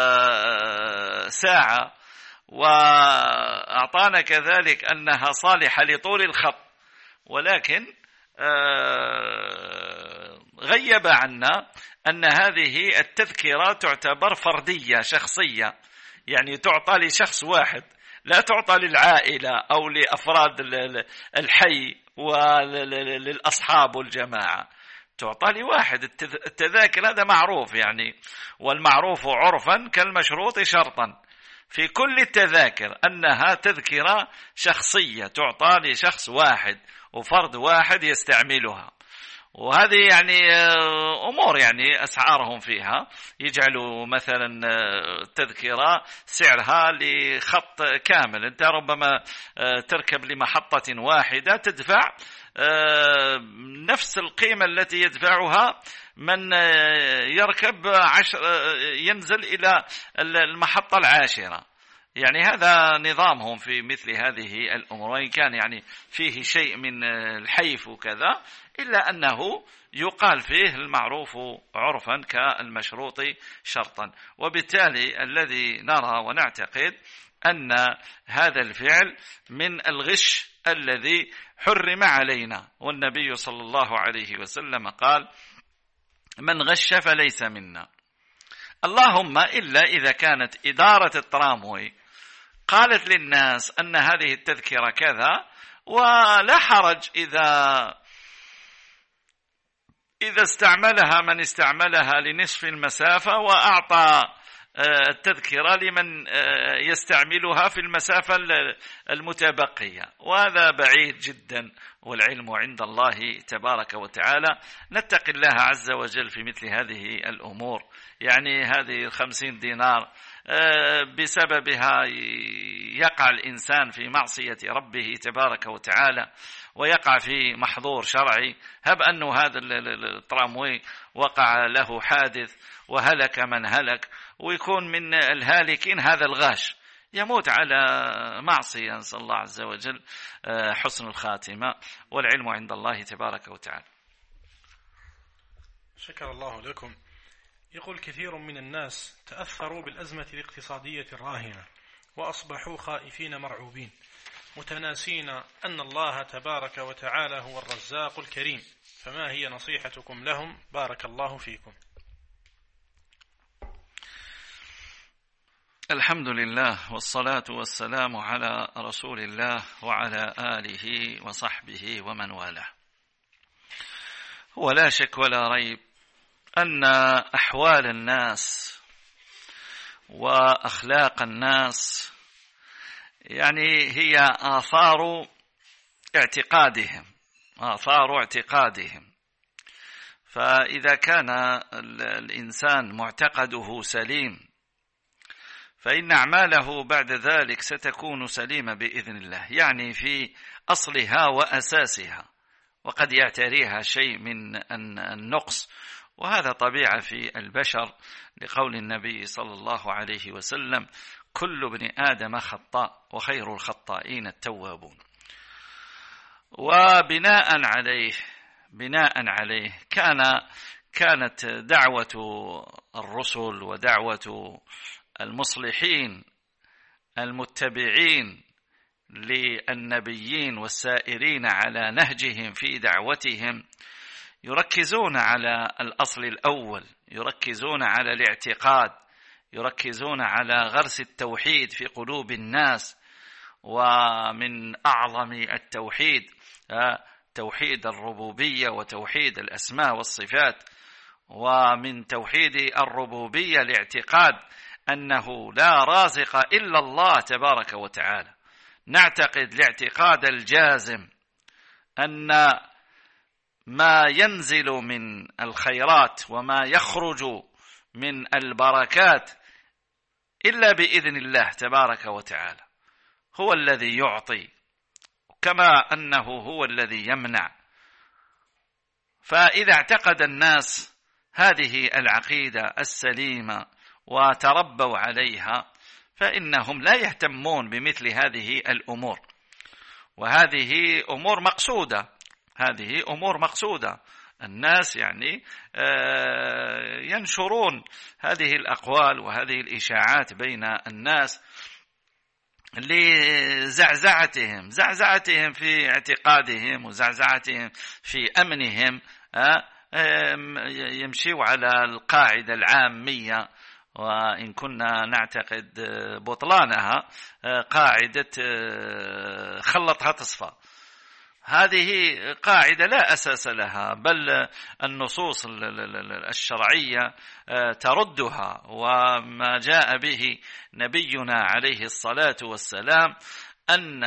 ساعة، وأعطانا كذلك أنها صالحة لطول الخط، ولكن غيب عنا أن هذه التذكرة تعتبر فردية شخصية، يعني تعطى لشخص واحد، لا تعطى للعائلة أو لأفراد الحي وللأصحاب والجماعة، تعطى لواحد. التذاكر هذا معروف يعني، والمعروف عرفا كالمشروط شرطا في كل التذاكر أنها تذكرة شخصية تعطى لشخص واحد وفرد واحد يستعملها. وهذه يعني أمور يعني أسعارهم فيها، يجعلوا مثلا تذكرة سعرها لخط كامل، أنت ربما تركب لمحطة واحدة تدفع نفس القيمة التي يدفعها من يركب عشر ينزل إلى المحطة العاشرة. يعني هذا نظامهم في مثل هذه الأمور، وإن كان يعني فيه شيء من الحيف وكذا، إلا أنه يقال فيه المعروف عرفا كالمشروط شرطا. وبالتالي الذي نرى ونعتقد أن هذا الفعل من الغش الذي حرم علينا، والنبي صلى الله عليه وسلم قال: من غش فليس منا. اللهم إلا إذا كانت إدارة التراموي قالت للناس أن هذه التذكرة كذا، ولا حرج إذا إذا استعملها من استعملها لنصف المسافة وأعطى التذكرة لمن يستعملها في المسافة المتبقية، وهذا بعيد جدا، والعلم عند الله تبارك وتعالى. نتقي الله عز وجل في مثل هذه الأمور. يعني هذه الخمسين دينار بسببها يقع الإنسان في معصية ربه تبارك وتعالى، ويقع في محظور شرعي. هب أنه هذا التراموي وقع له حادث وهلك من هلك، ويكون من الهالكين هذا الغاش، يموت على معصية، نسأل الله عز وجل حسن الخاتمة، والعلم عند الله تبارك وتعالى. شكر الله لكم. يقول: كثير من الناس تأثروا بالأزمة الاقتصادية الراهنة وأصبحوا خائفين مرعوبين، متناسين أن الله تبارك وتعالى هو الرزاق الكريم، فما هي نصيحتكم لهم؟ بارك الله فيكم. الحمد لله والصلاة والسلام على رسول الله وعلى آله وصحبه ومن والاه. ولا شك ولا ريب أن أحوال الناس وأخلاق الناس يعني هي آثار اعتقادهم آثار اعتقادهم فإذا كان الإنسان معتقده سليم فإن أعماله بعد ذلك ستكون سليمة بإذن الله، يعني في أصلها وأساسها، وقد يعتريها شيء من النقص، وهذا طبيعة في البشر، لقول النبي صلى الله عليه وسلم: كل ابن آدم خطاء وخير الخطائين التوابون. وبناء عليه بناء عليه كان كانت دعوة الرسل ودعوة المصلحين المتبعين للنبيين والسائرين على نهجهم في دعوتهم يركزون على الأصل الأول، يركزون على الاعتقاد، يركزون على غرس التوحيد في قلوب الناس. ومن أعظم التوحيد توحيد الربوبية وتوحيد الأسماء والصفات. ومن توحيد الربوبية الاعتقاد أنه لا رازق إلا الله تبارك وتعالى. نعتقد الاعتقاد الجازم أن ما ينزل من الخيرات وما يخرج من البركات إلا بإذن الله تبارك وتعالى. هو الذي يعطي كما أنه هو الذي يمنع. فإذا اعتقد الناس هذه العقيدة السليمة وتربوا عليها فإنهم لا يهتمون بمثل هذه الأمور، وهذه أمور مقصودة. هذه أمور مقصودة. الناس يعني ينشرون هذه الأقوال وهذه الإشاعات بين الناس لزعزعتهم زعزعتهم في اعتقادهم وزعزعتهم في أمنهم. يمشوا على القاعدة العامية، وإن كنا نعتقد بطلانها، قاعدة خلطها تصفى. هذه قاعدة لا أساس لها، بل النصوص الشرعية تردها، وما جاء به نبينا عليه الصلاة والسلام أن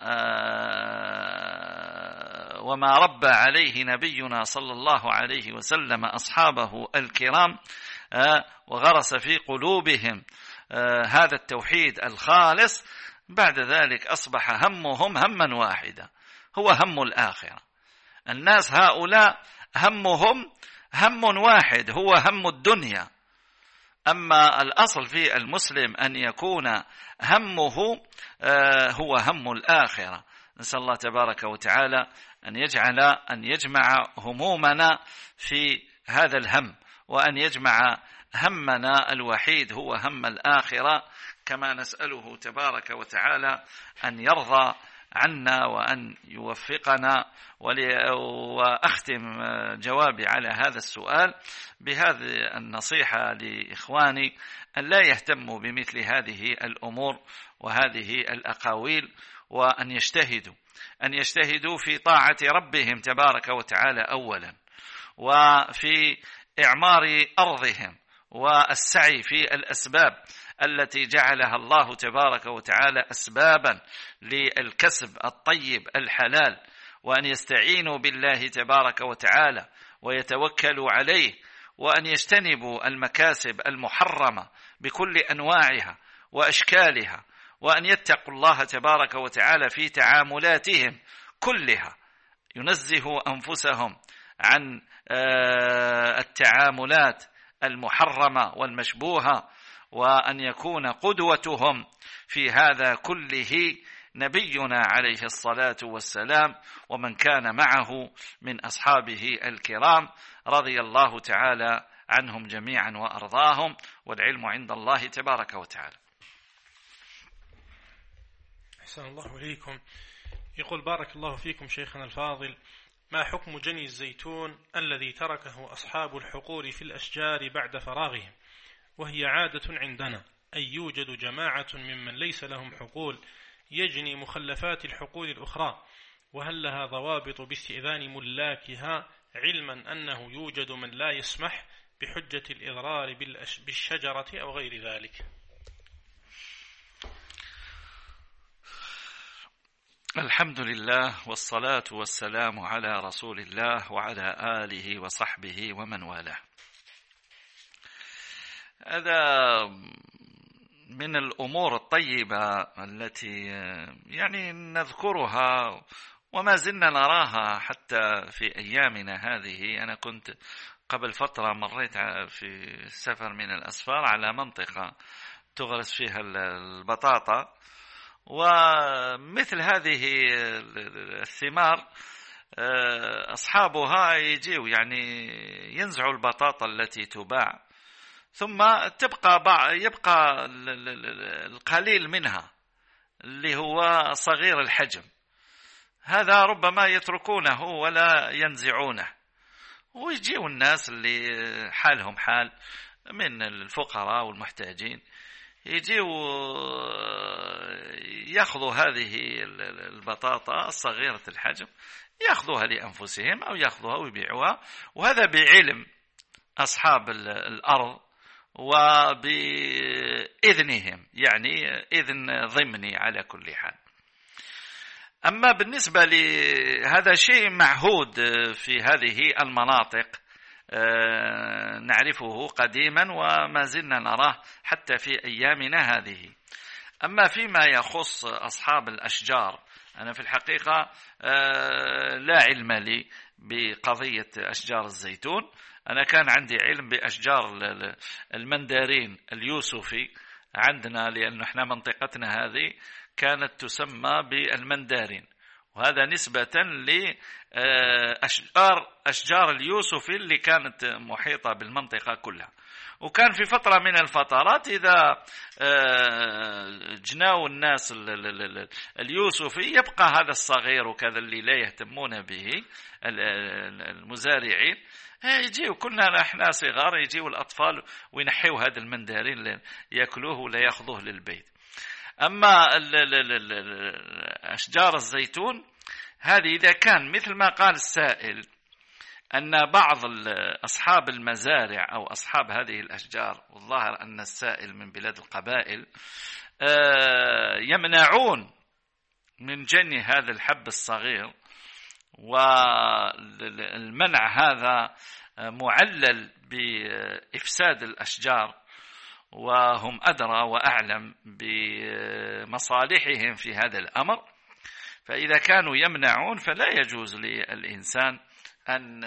وما ربى عليه نبينا صلى الله عليه وسلم أصحابه الكرام وغرس في قلوبهم هذا التوحيد الخالص، بعد ذلك أصبح همهم هما واحدا، هو هم الآخرة. الناس هؤلاء همهم هم واحد، هو هم الدنيا. أما الأصل في المسلم أن يكون همه هو هم الآخرة. نسأل الله تبارك وتعالى أن يجعل أن يجمع همومنا في هذا الهم، وأن يجمع همنا الوحيد هو هم الآخرة، كما نسأله تبارك وتعالى أن يرضى عنا وأن يوفقنا. وأختم جوابي على هذا السؤال بهذه النصيحة لإخواني أن لا يهتموا بمثل هذه الأمور وهذه الأقاويل، وأن يجتهدوا أن يجتهدوا في طاعة ربهم تبارك وتعالى أولا، وفي إعمار أرضهم، والسعي في الأسباب التي جعلها الله تبارك وتعالى أسبابا للكسب الطيب الحلال، وأن يستعينوا بالله تبارك وتعالى ويتوكلوا عليه، وأن يجتنبوا المكاسب المحرمة بكل أنواعها وأشكالها، وأن يتقوا الله تبارك وتعالى في تعاملاتهم كلها، ينزهوا أنفسهم عن التعاملات المحرمة والمشبوهة، وأن يكون قدوتهم في هذا كله نبينا عليه الصلاة والسلام ومن كان معه من أصحابه الكرام رضي الله تعالى عنهم جميعا وأرضاهم، والعلم عند الله تبارك وتعالى. أحسن الله إليكم. يقول بارك الله فيكم شيخنا الفاضل، ما حكم جني الزيتون الذي تركه أصحاب الحقول في الأشجار بعد فراغهم، وهي عادة عندنا، أي يوجد جماعة ممن ليس لهم حقول يجني مخلفات الحقول الأخرى، وهل لها ضوابط باستئذان ملاكها، علما أنه يوجد من لا يسمح بحجة الإضرار بالشجرة أو غير ذلك؟ الحمد لله والصلاة والسلام على رسول الله وعلى آله وصحبه ومن والاه. هذا من الأمور الطيبة التي يعني نذكرها وما زلنا نراها حتى في أيامنا هذه. أنا كنت قبل فترة مريت في سفر من الأسفار على منطقة تغرس فيها البطاطا، ومثل هذه الثمار أصحابها يجيوا يعني ينزعوا البطاطا التي تباع، ثم تبقى يبقى القليل منها اللي هو صغير الحجم، هذا ربما يتركونه ولا ينزعونه، ويجيوا الناس اللي حالهم حال من الفقراء والمحتاجين يجيوا يأخذوا هذه البطاطا الصغيرة الحجم، يأخذوها لأنفسهم أو يأخذوها ويبيعوها، وهذا بعلم أصحاب الأرض وبإذنهم، يعني إذن ضمني على كل حال. أما بالنسبة لهذا شيء معهود في هذه المناطق، نعرفه قديما وما زلنا نراه حتى في أيامنا هذه. أما فيما يخص أصحاب الأشجار، أنا في الحقيقة لا علم لي بقضية أشجار الزيتون. أنا كان عندي علم بأشجار المندارين اليوسفي عندنا، لأن احنا منطقتنا هذه كانت تسمى بالمندارين، وهذا نسبة لأشجار أشجار اليوسفي اللي كانت محيطة بالمنطقة كلها. وكان في فترة من الفترات إذا جناو الناس اليوسفي يبقى هذا الصغير وكذا اللي لا يهتمون به المزارعين، يجيوا كنا احنا صغار يجيوا الأطفال وينحيوا هذا المندارين يأكلوه ولا يأخذوه للبيت. أما أشجار الزيتون هذه إذا كان مثل ما قال السائل أن بعض أصحاب المزارع أو أصحاب هذه الأشجار، والظاهر أن السائل من بلاد القبائل، يمنعون من جني هذا الحب الصغير، والمنع هذا معلل بإفساد الأشجار، وهم أدرى وأعلم بمصالحهم في هذا الأمر. فإذا كانوا يمنعون فلا يجوز للإنسان أن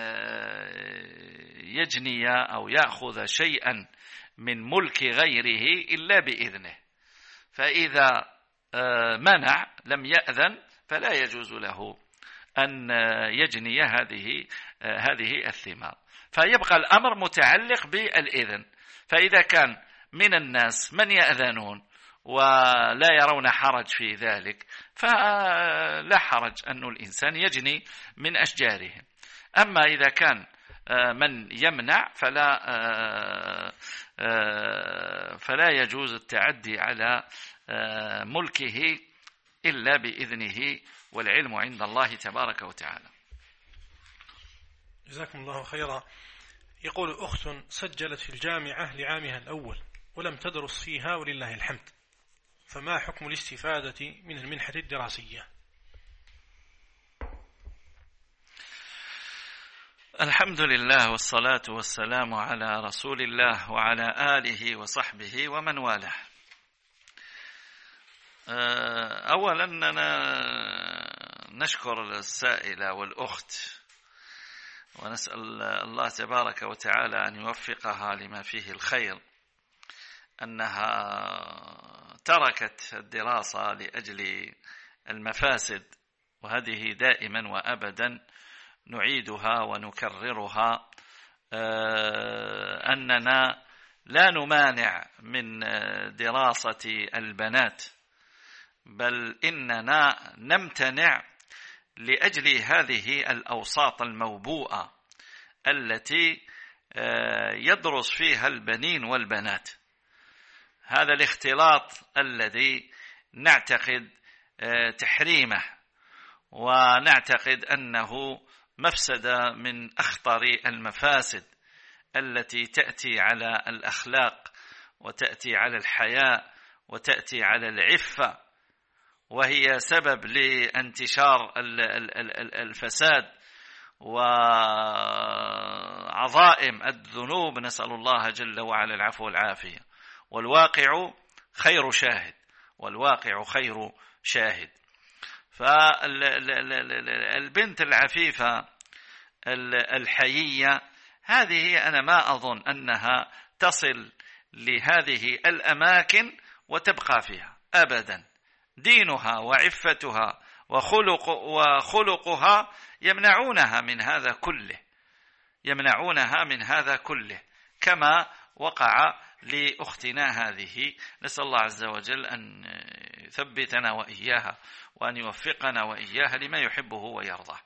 يجني أو يأخذ شيئا من ملك غيره إلا بإذنه. فإذا منع لم يأذن فلا يجوز له أن يجني هذه هذه الثمار. فيبقى الأمر متعلق بالإذن. فإذا كان من الناس من يأذنون ولا يرون حرج في ذلك فلا حرج أن الإنسان يجني من أشجارهم. أما إذا كان من يمنع فلا فلا يجوز التعدي على ملكه إلا بإذنه، والعلم عند الله تبارك وتعالى. جزاكم الله خيرا. يقول أخت سجلت في الجامعة لعامها الأول ولم تدرس فيها ولله الحمد، فما حكم الاستفادة من المنحة الدراسية؟ الحمد لله والصلاة والسلام على رسول الله وعلى آله وصحبه ومن والاه. أولا نشكر السائلة والأخت ونسأل الله تبارك وتعالى أن يوفقها لما فيه الخير، أنها تركت الدراسة لأجل المفاسد، وهذه دائما وأبدا نعيدها ونكررها، أننا لا نمانع من دراسة البنات، بل إننا نمتنع لأجل هذه الأوساط الموبوءة التي يدرس فيها البنين والبنات. هذا الاختلاط الذي نعتقد تحريمه ونعتقد أنه مفسدة من أخطر المفاسد التي تأتي على الأخلاق وتأتي على الحياء وتأتي على العفة، وهي سبب لانتشار الفساد وعظائم الذنوب. نسأل الله جل وعلا العفو والعافية، والواقع خير شاهد والواقع خير شاهد. فالبنت العفيفة الحيية هذه أنا ما أظن أنها تصل لهذه الأماكن وتبقى فيها أبدا. دينها وعفتها وخلق وخلقها يمنعونها من هذا كله يمنعونها من هذا كله كما وقع لأختنا هذه. نسأل الله عز وجل أن يثبتنا وإياها وأن يوفقنا وإياها لما يحبه ويرضاه.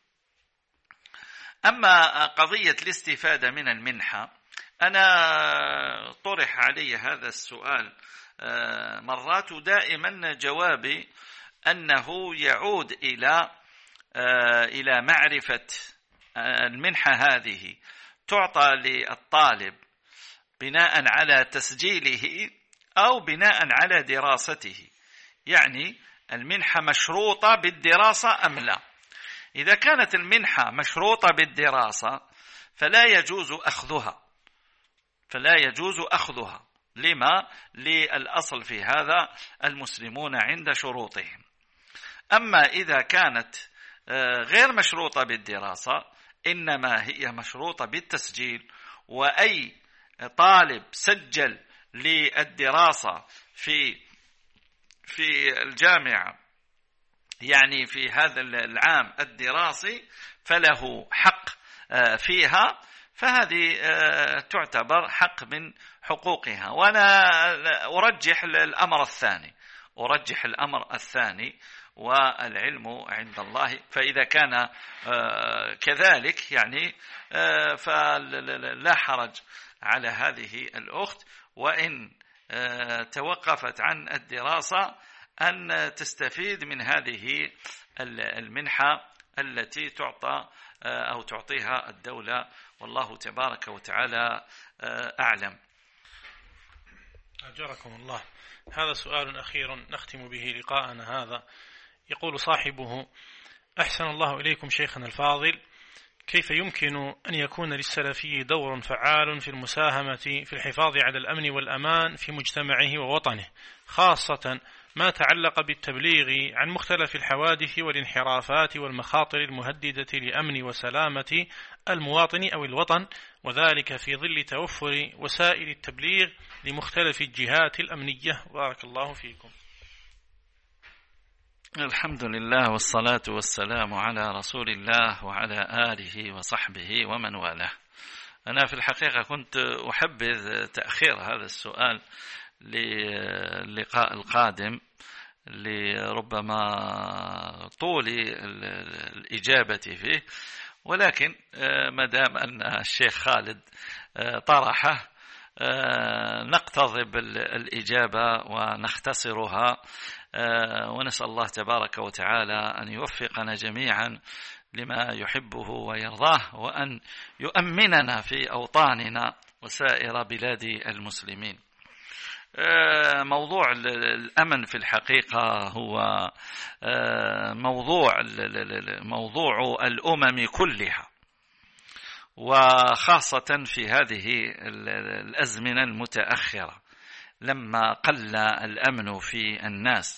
أما قضية الاستفادة من المنحة، أنا طرح علي هذا السؤال مرات، ودائما جوابي أنه يعود إلى إلى معرفة المنحة هذه تعطى للطالب بناء على تسجيله أو بناء على دراسته. يعني المنحة مشروطة بالدراسة أم لا؟ إذا كانت المنحة مشروطة بالدراسة فلا يجوز أخذها فلا يجوز أخذها لما؟ للأصل في هذا المسلمون عند شروطهم. أما إذا كانت غير مشروطة بالدراسة إنما هي مشروطة بالتسجيل، وأي طالب سجل للدراسة في في الجامعة يعني في هذا العام الدراسي فله حق فيها، فهذه تعتبر حق من حقوقها. وأنا أرجح الأمر الثاني أرجح الأمر الثاني والعلم عند الله. فإذا كان كذلك يعني فلا حرج على هذه الأخت، وإن توقفت عن الدراسة أن تستفيد من هذه المنحة التي تعطى أو تعطيها الدولة، والله تبارك وتعالى أعلم. أجركم الله. هذا سؤال أخير نختم به لقاءنا هذا. يقول صاحبه: أحسن الله إليكم شيخنا الفاضل، كيف يمكن أن يكون للسلفي دور فعال في المساهمة في الحفاظ على الأمن والأمان في مجتمعه ووطنه، خاصة ما تعلق بالتبليغ عن مختلف الحوادث والانحرافات والمخاطر المهددة لأمن وسلامة المواطن أو الوطن، وذلك في ظل توفر وسائل التبليغ لمختلف الجهات الأمنية؟ بارك الله فيكم. الحمد لله والصلاة والسلام على رسول الله وعلى آله وصحبه ومن والاه. أنا في الحقيقة كنت أحبذ تأخير هذا السؤال للقاء القادم لربما طول الإجابة فيه، ولكن ما دام أن الشيخ خالد طرحه نقتضب الإجابة ونختصرها، ونسأل الله تبارك وتعالى أن يوفقنا جميعا لما يحبه ويرضاه، وأن يؤمننا في أوطاننا وسائر بلاد المسلمين. موضوع الأمن في الحقيقة هو موضوع موضوع الأمم كلها، وخاصة في هذه الأزمنة المتأخرة لما قل الأمن في الناس،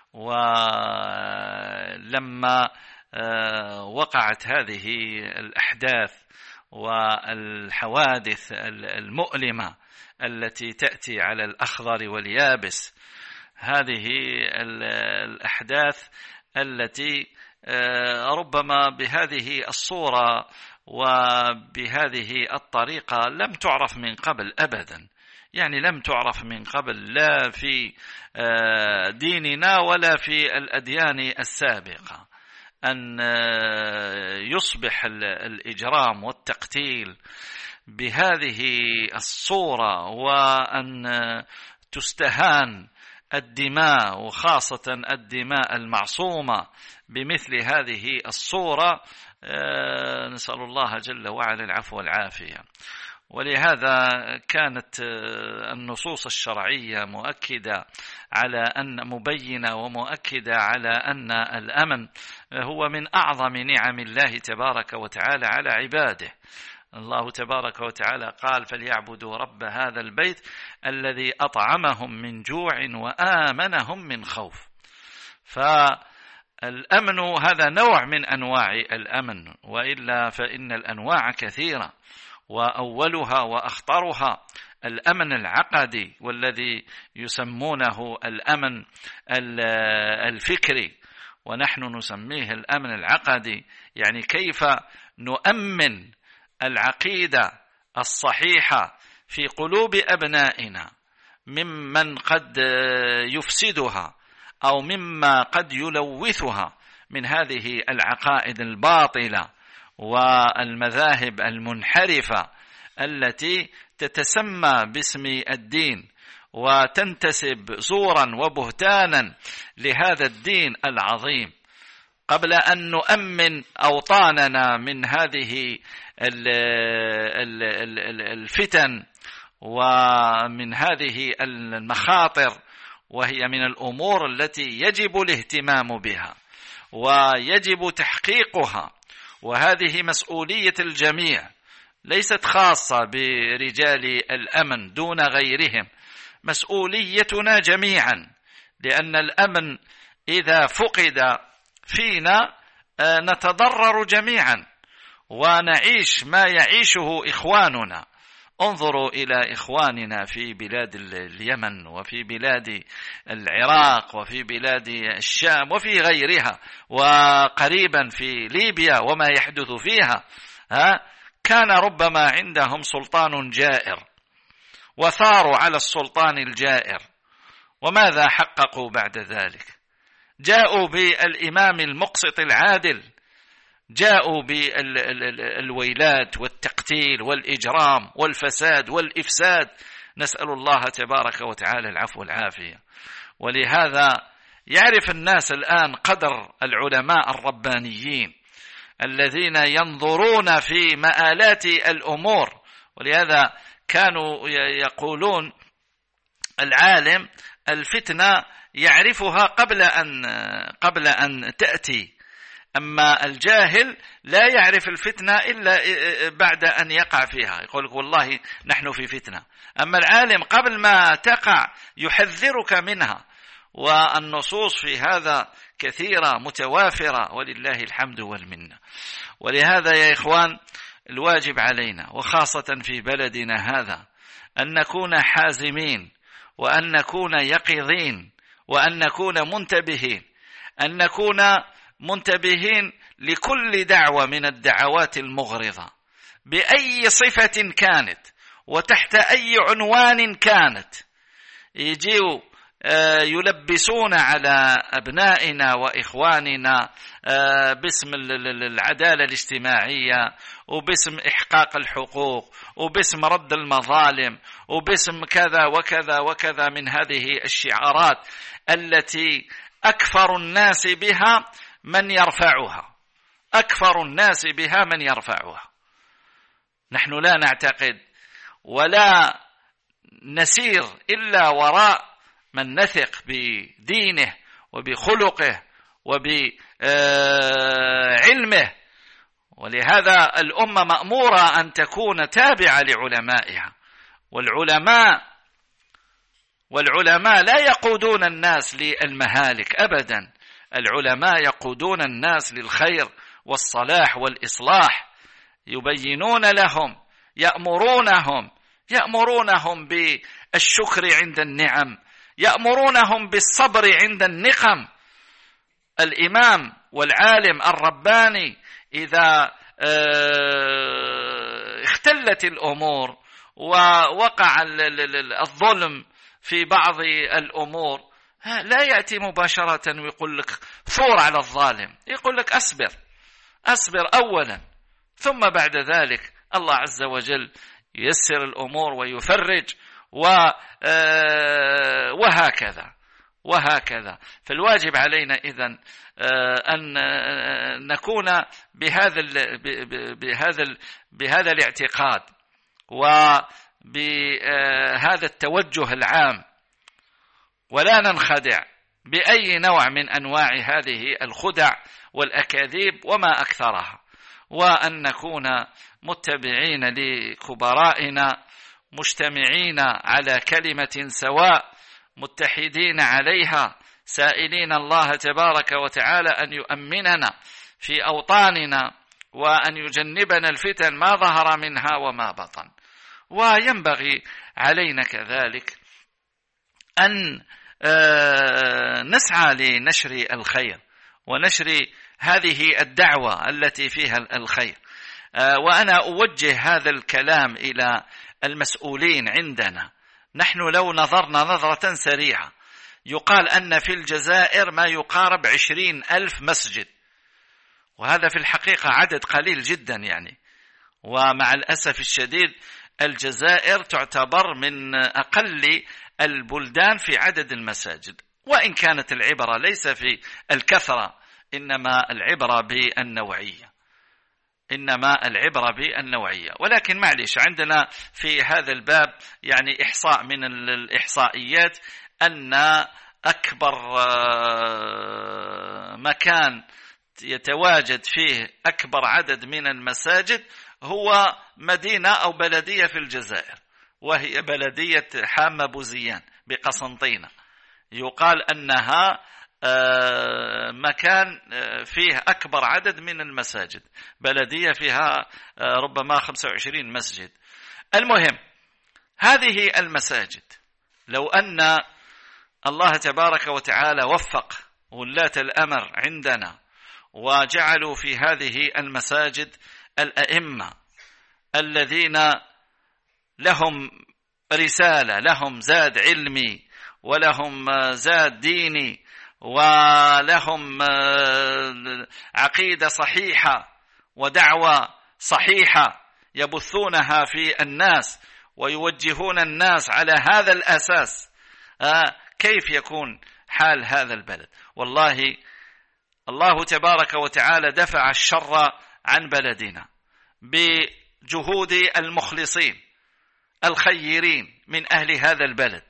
ولما وقعت هذه الأحداث والحوادث المؤلمة التي تأتي على الأخضر واليابس، هذه الأحداث التي ربما بهذه الصورة وبهذه الطريقة لم تعرف من قبل أبدا، يعني لم تعرف من قبل لا في ديننا ولا في الأديان السابقة، أن يصبح الإجرام والتقتيل بهذه الصورة، وأن تستهان الدماء وخاصة الدماء المعصومة بمثل هذه الصورة. نسأل الله جل وعلا العفو والعافية. ولهذا كانت النصوص الشرعية مؤكدة على أن مبينة ومؤكدة على أن الأمن هو من أعظم نعم الله تبارك وتعالى على عباده. الله تبارك وتعالى قال: فليعبدوا رب هذا البيت الذي أطعمهم من جوع وآمنهم من خوف. فالأمن هذا نوع من أنواع الأمن، وإلا فإن الأنواع كثيرة، وأولها وأخطرها الأمن العقدي، والذي يسمونه الأمن الفكري، ونحن نسميه الأمن العقدي، يعني كيف نؤمن العقيدة الصحيحة في قلوب أبنائنا ممن قد يفسدها أو مما قد يلوثها من هذه العقائد الباطلة والمذاهب المنحرفة التي تتسمى باسم الدين وتنتسب زورا وبهتانا لهذا الدين العظيم. قبل أن نؤمن أوطاننا من هذه الفتن ومن هذه المخاطر وهي من الأمور التي يجب الاهتمام بها ويجب تحقيقها، وهذه مسؤولية الجميع، ليست خاصة برجال الأمن دون غيرهم، مسؤوليتنا جميعا، لأن الأمن إذا فقد فينا نتضرر جميعا ونعيش ما يعيشه إخواننا. انظروا إلى إخواننا في بلاد اليمن وفي بلاد العراق وفي بلاد الشام وفي غيرها، وقريبا في ليبيا وما يحدث فيها. ها كان ربما عندهم سلطان جائر وثاروا على السلطان الجائر، وماذا حققوا بعد ذلك؟ جاءوا بالإمام المقسط العادل، جاءوا بالويلات والتقتيل والإجرام والفساد والإفساد، نسأل الله تبارك وتعالى العفو والعافية. ولهذا يعرف الناس الآن قدر العلماء الربانيين الذين ينظرون في مآلات الأمور، ولهذا كانوا يقولون العالم الفتنة يعرفها قبل أن قبل أن تأتي، أما الجاهل لا يعرف الفتنة إلا بعد أن يقع فيها، يقول لك والله نحن في فتنة، أما العالم قبل ما تقع يحذرك منها. والنصوص في هذا كثيرة متوافرة ولله الحمد والمنة. ولهذا يا إخوان الواجب علينا وخاصة في بلدنا هذا أن نكون حازمين، وأن نكون يقظين، وأن نكون منتبهين، أن نكون منتبهين لكل دعوة من الدعوات المغرضة بأي صفة كانت وتحت أي عنوان كانت، يجيوا يلبسون على أبنائنا وإخواننا باسم العدالة الاجتماعية وباسم إحقاق الحقوق وباسم رد المظالم وباسم كذا وكذا وكذا من هذه الشعارات التي أكثر الناس بها من يرفعها، أكثر الناس بها من يرفعها. نحن لا نعتقد ولا نسير إلا وراء من نثق بدينه وبخلقه وبعلمه. ولهذا الأمة مأمورة أن تكون تابعة لعلمائها، والعلماء والعلماء لا يقودون الناس للمهالك أبدا، العلماء يقودون الناس للخير والصلاح والإصلاح، يبينون لهم، يأمرونهم يأمرونهم بالشكر عند النعم، يأمرونهم بالصبر عند النقم. الإمام والعالم الرباني إذا اختلت الأمور ووقع الظلم في بعض الأمور لا يأتي مباشرة ويقول لك ثور على الظالم، يقول لك أصبر أصبر أولا، ثم بعد ذلك الله عز وجل ييسر الأمور ويفرج، وهكذا وهكذا. فالواجب علينا إذن أن نكون بهذا بهذا بهذا الاعتقاد وبهذا التوجه العام، ولا ننخدع بأي نوع من أنواع هذه الخدع والأكاذيب وما أكثرها، وأن نكون متبعين لكبرائنا، مجتمعين على كلمة سواء، متحدين عليها، سائلين الله تبارك وتعالى أن يؤمننا في أوطاننا وأن يجنبنا الفتن ما ظهر منها وما بطن. وينبغي علينا كذلك أن نسعى لنشر الخير ونشر هذه الدعوة التي فيها الخير. وأنا أوجه هذا الكلام إلى المسؤولين عندنا. نحن لو نظرنا نظرة سريعة يقال أن في الجزائر ما يقارب عشرين ألف مسجد، وهذا في الحقيقة عدد قليل جدا يعني. ومع الأسف الشديد الجزائر تعتبر من أقل البلدان في عدد المساجد، وإن كانت العبرة ليس في الكثرة إنما العبرة بالنوعية، إنما العبرة بالنوعية. ولكن معلش عندنا في هذا الباب يعني إحصاء من الإحصائيات أن أكبر مكان يتواجد فيه أكبر عدد من المساجد هو مدينة أو بلدية في الجزائر، وهي بلدية حامة بوزيان بقسنطينة. يقال أنها مكان فيه أكبر عدد من المساجد، بلدية فيها ربما خمسة وعشرين مسجد. المهم، هذه المساجد لو أن الله تبارك وتعالى وفق ولاة الأمر عندنا وجعلوا في هذه المساجد الأئمة الذين لهم رسالة، لهم زاد علمي ولهم زاد ديني ولهم عقيدة صحيحة ودعوة صحيحة يبثونها في الناس ويوجهون الناس على هذا الأساس، كيف يكون حال هذا البلد؟ والله الله تبارك وتعالى دفع الشر عن بلدنا بجهود المخلصين الخيرين من أهل هذا البلد،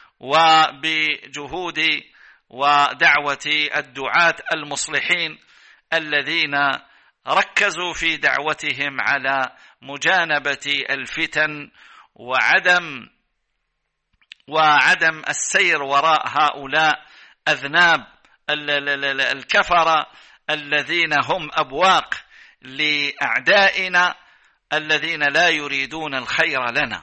وبجهود ودعوة الدعاة المصلحين الذين ركزوا في دعوتهم على مجانبة الفتن وعدم وعدم السير وراء هؤلاء أذناب الكفرة الذين هم أبواق لأعدائنا الذين لا يريدون الخير لنا.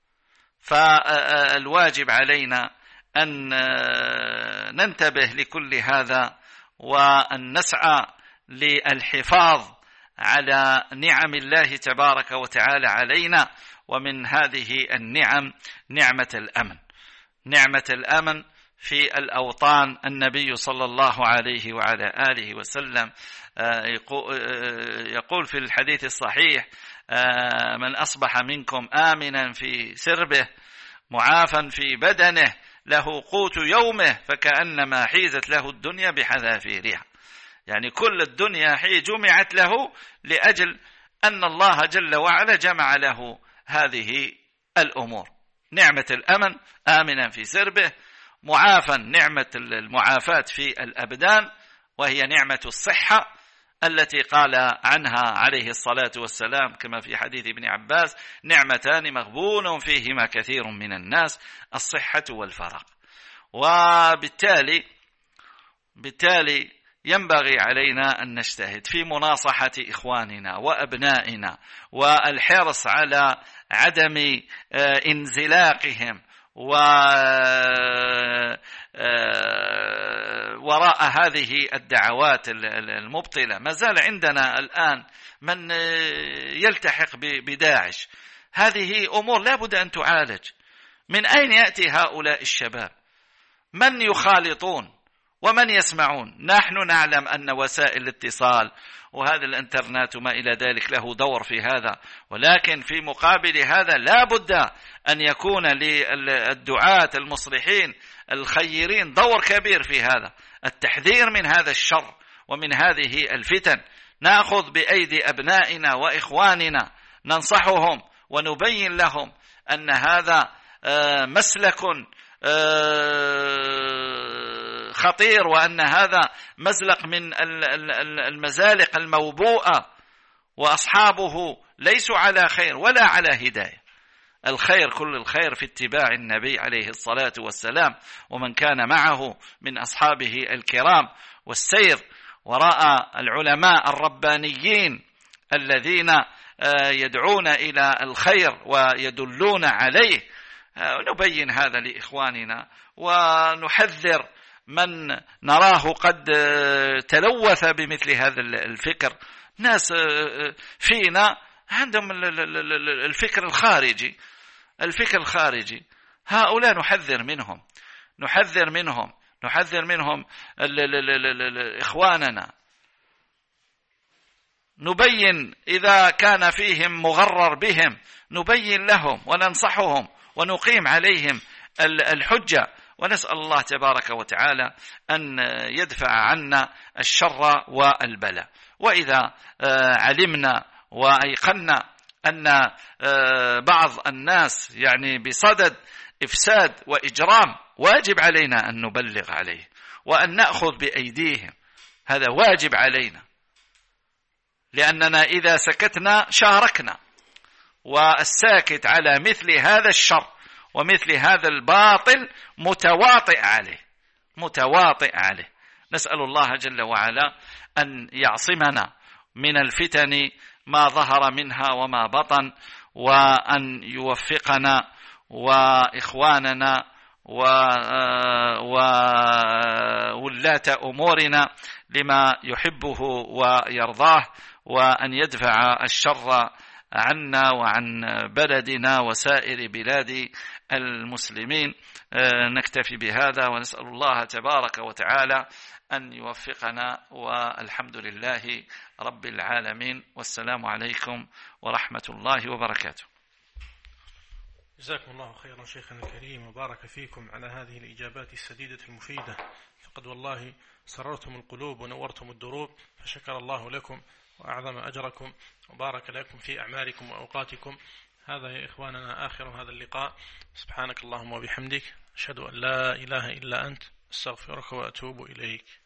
فالواجب علينا أن ننتبه لكل هذا وأن نسعى للحفاظ على نعم الله تبارك وتعالى علينا، ومن هذه النعم نعمة الأمن. نعمة الأمن في الأوطان. النبي صلى الله عليه وعلى آله وسلم يقول في الحديث الصحيح: من أصبح منكم آمنا في سربه معافا في بدنه له قوت يومه فكأنما حيزت له الدنيا بحذافيرها. يعني كل الدنيا هي جمعت له لأجل أن الله جل وعلا جمع له هذه الأمور. نعمة الأمن، آمنا في سربه، معافا، نعمة المعافاة في الأبدان، وهي نعمة الصحة التي قال عنها عليه الصلاة والسلام كما في حديث ابن عباس: نعمتان مغبون فيهما كثير من الناس، الصحة والفراغ. وبالتالي بالتالي ينبغي علينا أن نجتهد في مناصحة إخواننا وأبنائنا والحرص على عدم انزلاقهم وراء هذه الدعوات المبطلة. ما زال عندنا الآن من يلتحق بداعش. هذه أمور لا بد أن تعالج. من أين يأتي هؤلاء الشباب؟ من يخالطون ومن يسمعون؟ نحن نعلم أن وسائل الاتصال وهذا الانترنت وما إلى ذلك له دور في هذا، ولكن في مقابل هذا لا بد أن يكون للدعاة المصلحين الخيرين دور كبير في هذا، التحذير من هذا الشر ومن هذه الفتن. نأخذ بأيدي أبنائنا وإخواننا، ننصحهم ونبين لهم أن هذا مسلك خطير، وأن هذا مزلق من المزالق الموبوءة، وأصحابه ليسوا على خير ولا على هداية. الخير، كل الخير في اتباع النبي عليه الصلاة والسلام ومن كان معه من أصحابه الكرام، والسير وراء العلماء الربانيين الذين يدعون إلى الخير ويدلون عليه. نبين هذا لإخواننا ونحذر من نراه قد تلوث بمثل هذا الفكر. ناس فينا عندهم الفكر الخارجي الفكر الخارجي هؤلاء نحذر منهم نحذر منهم نحذر منهم إخواننا. نبين إذا كان فيهم مغرر بهم، نبين لهم وننصحهم ونقيم عليهم الحجة، ونسأل الله تبارك وتعالى أن يدفع عنا الشر والبلاء. وإذا علمنا وأيقنا أن بعض الناس يعني بصدد إفساد وإجرام واجب علينا أن نبلغ عليه وأن نأخذ بأيديهم، هذا واجب علينا، لأننا إذا سكتنا شاركنا، والساكت على مثل هذا الشر ومثل هذا الباطل متواطئ عليه متواطئ عليه. نسأل الله جل وعلا أن يعصمنا من الفتن ما ظهر منها وما بطن، وأن يوفقنا وإخواننا وولاة أمورنا لما يحبه ويرضاه، وأن يدفع الشر عنا وعن بلدنا وسائر بلاد المسلمين. نكتفي بهذا ونسأل الله تبارك وتعالى أن يوفقنا، والحمد لله رب العالمين، والسلام عليكم ورحمة الله وبركاته. جزاكم الله خيرا شيخنا الكريم، وبارك فيكم على هذه الإجابات السديدة المفيدة، فقد والله سررتم القلوب ونورتم الدروب، فشكر الله لكم وأعظم أجركم وبارك لكم في أعمالكم وأوقاتكم. هذا يا إخواننا آخر هذا اللقاء، سبحانك اللهم وبحمدك، أشهد أن لا إله إلا أنت، أستغفرك وأتوب إليك.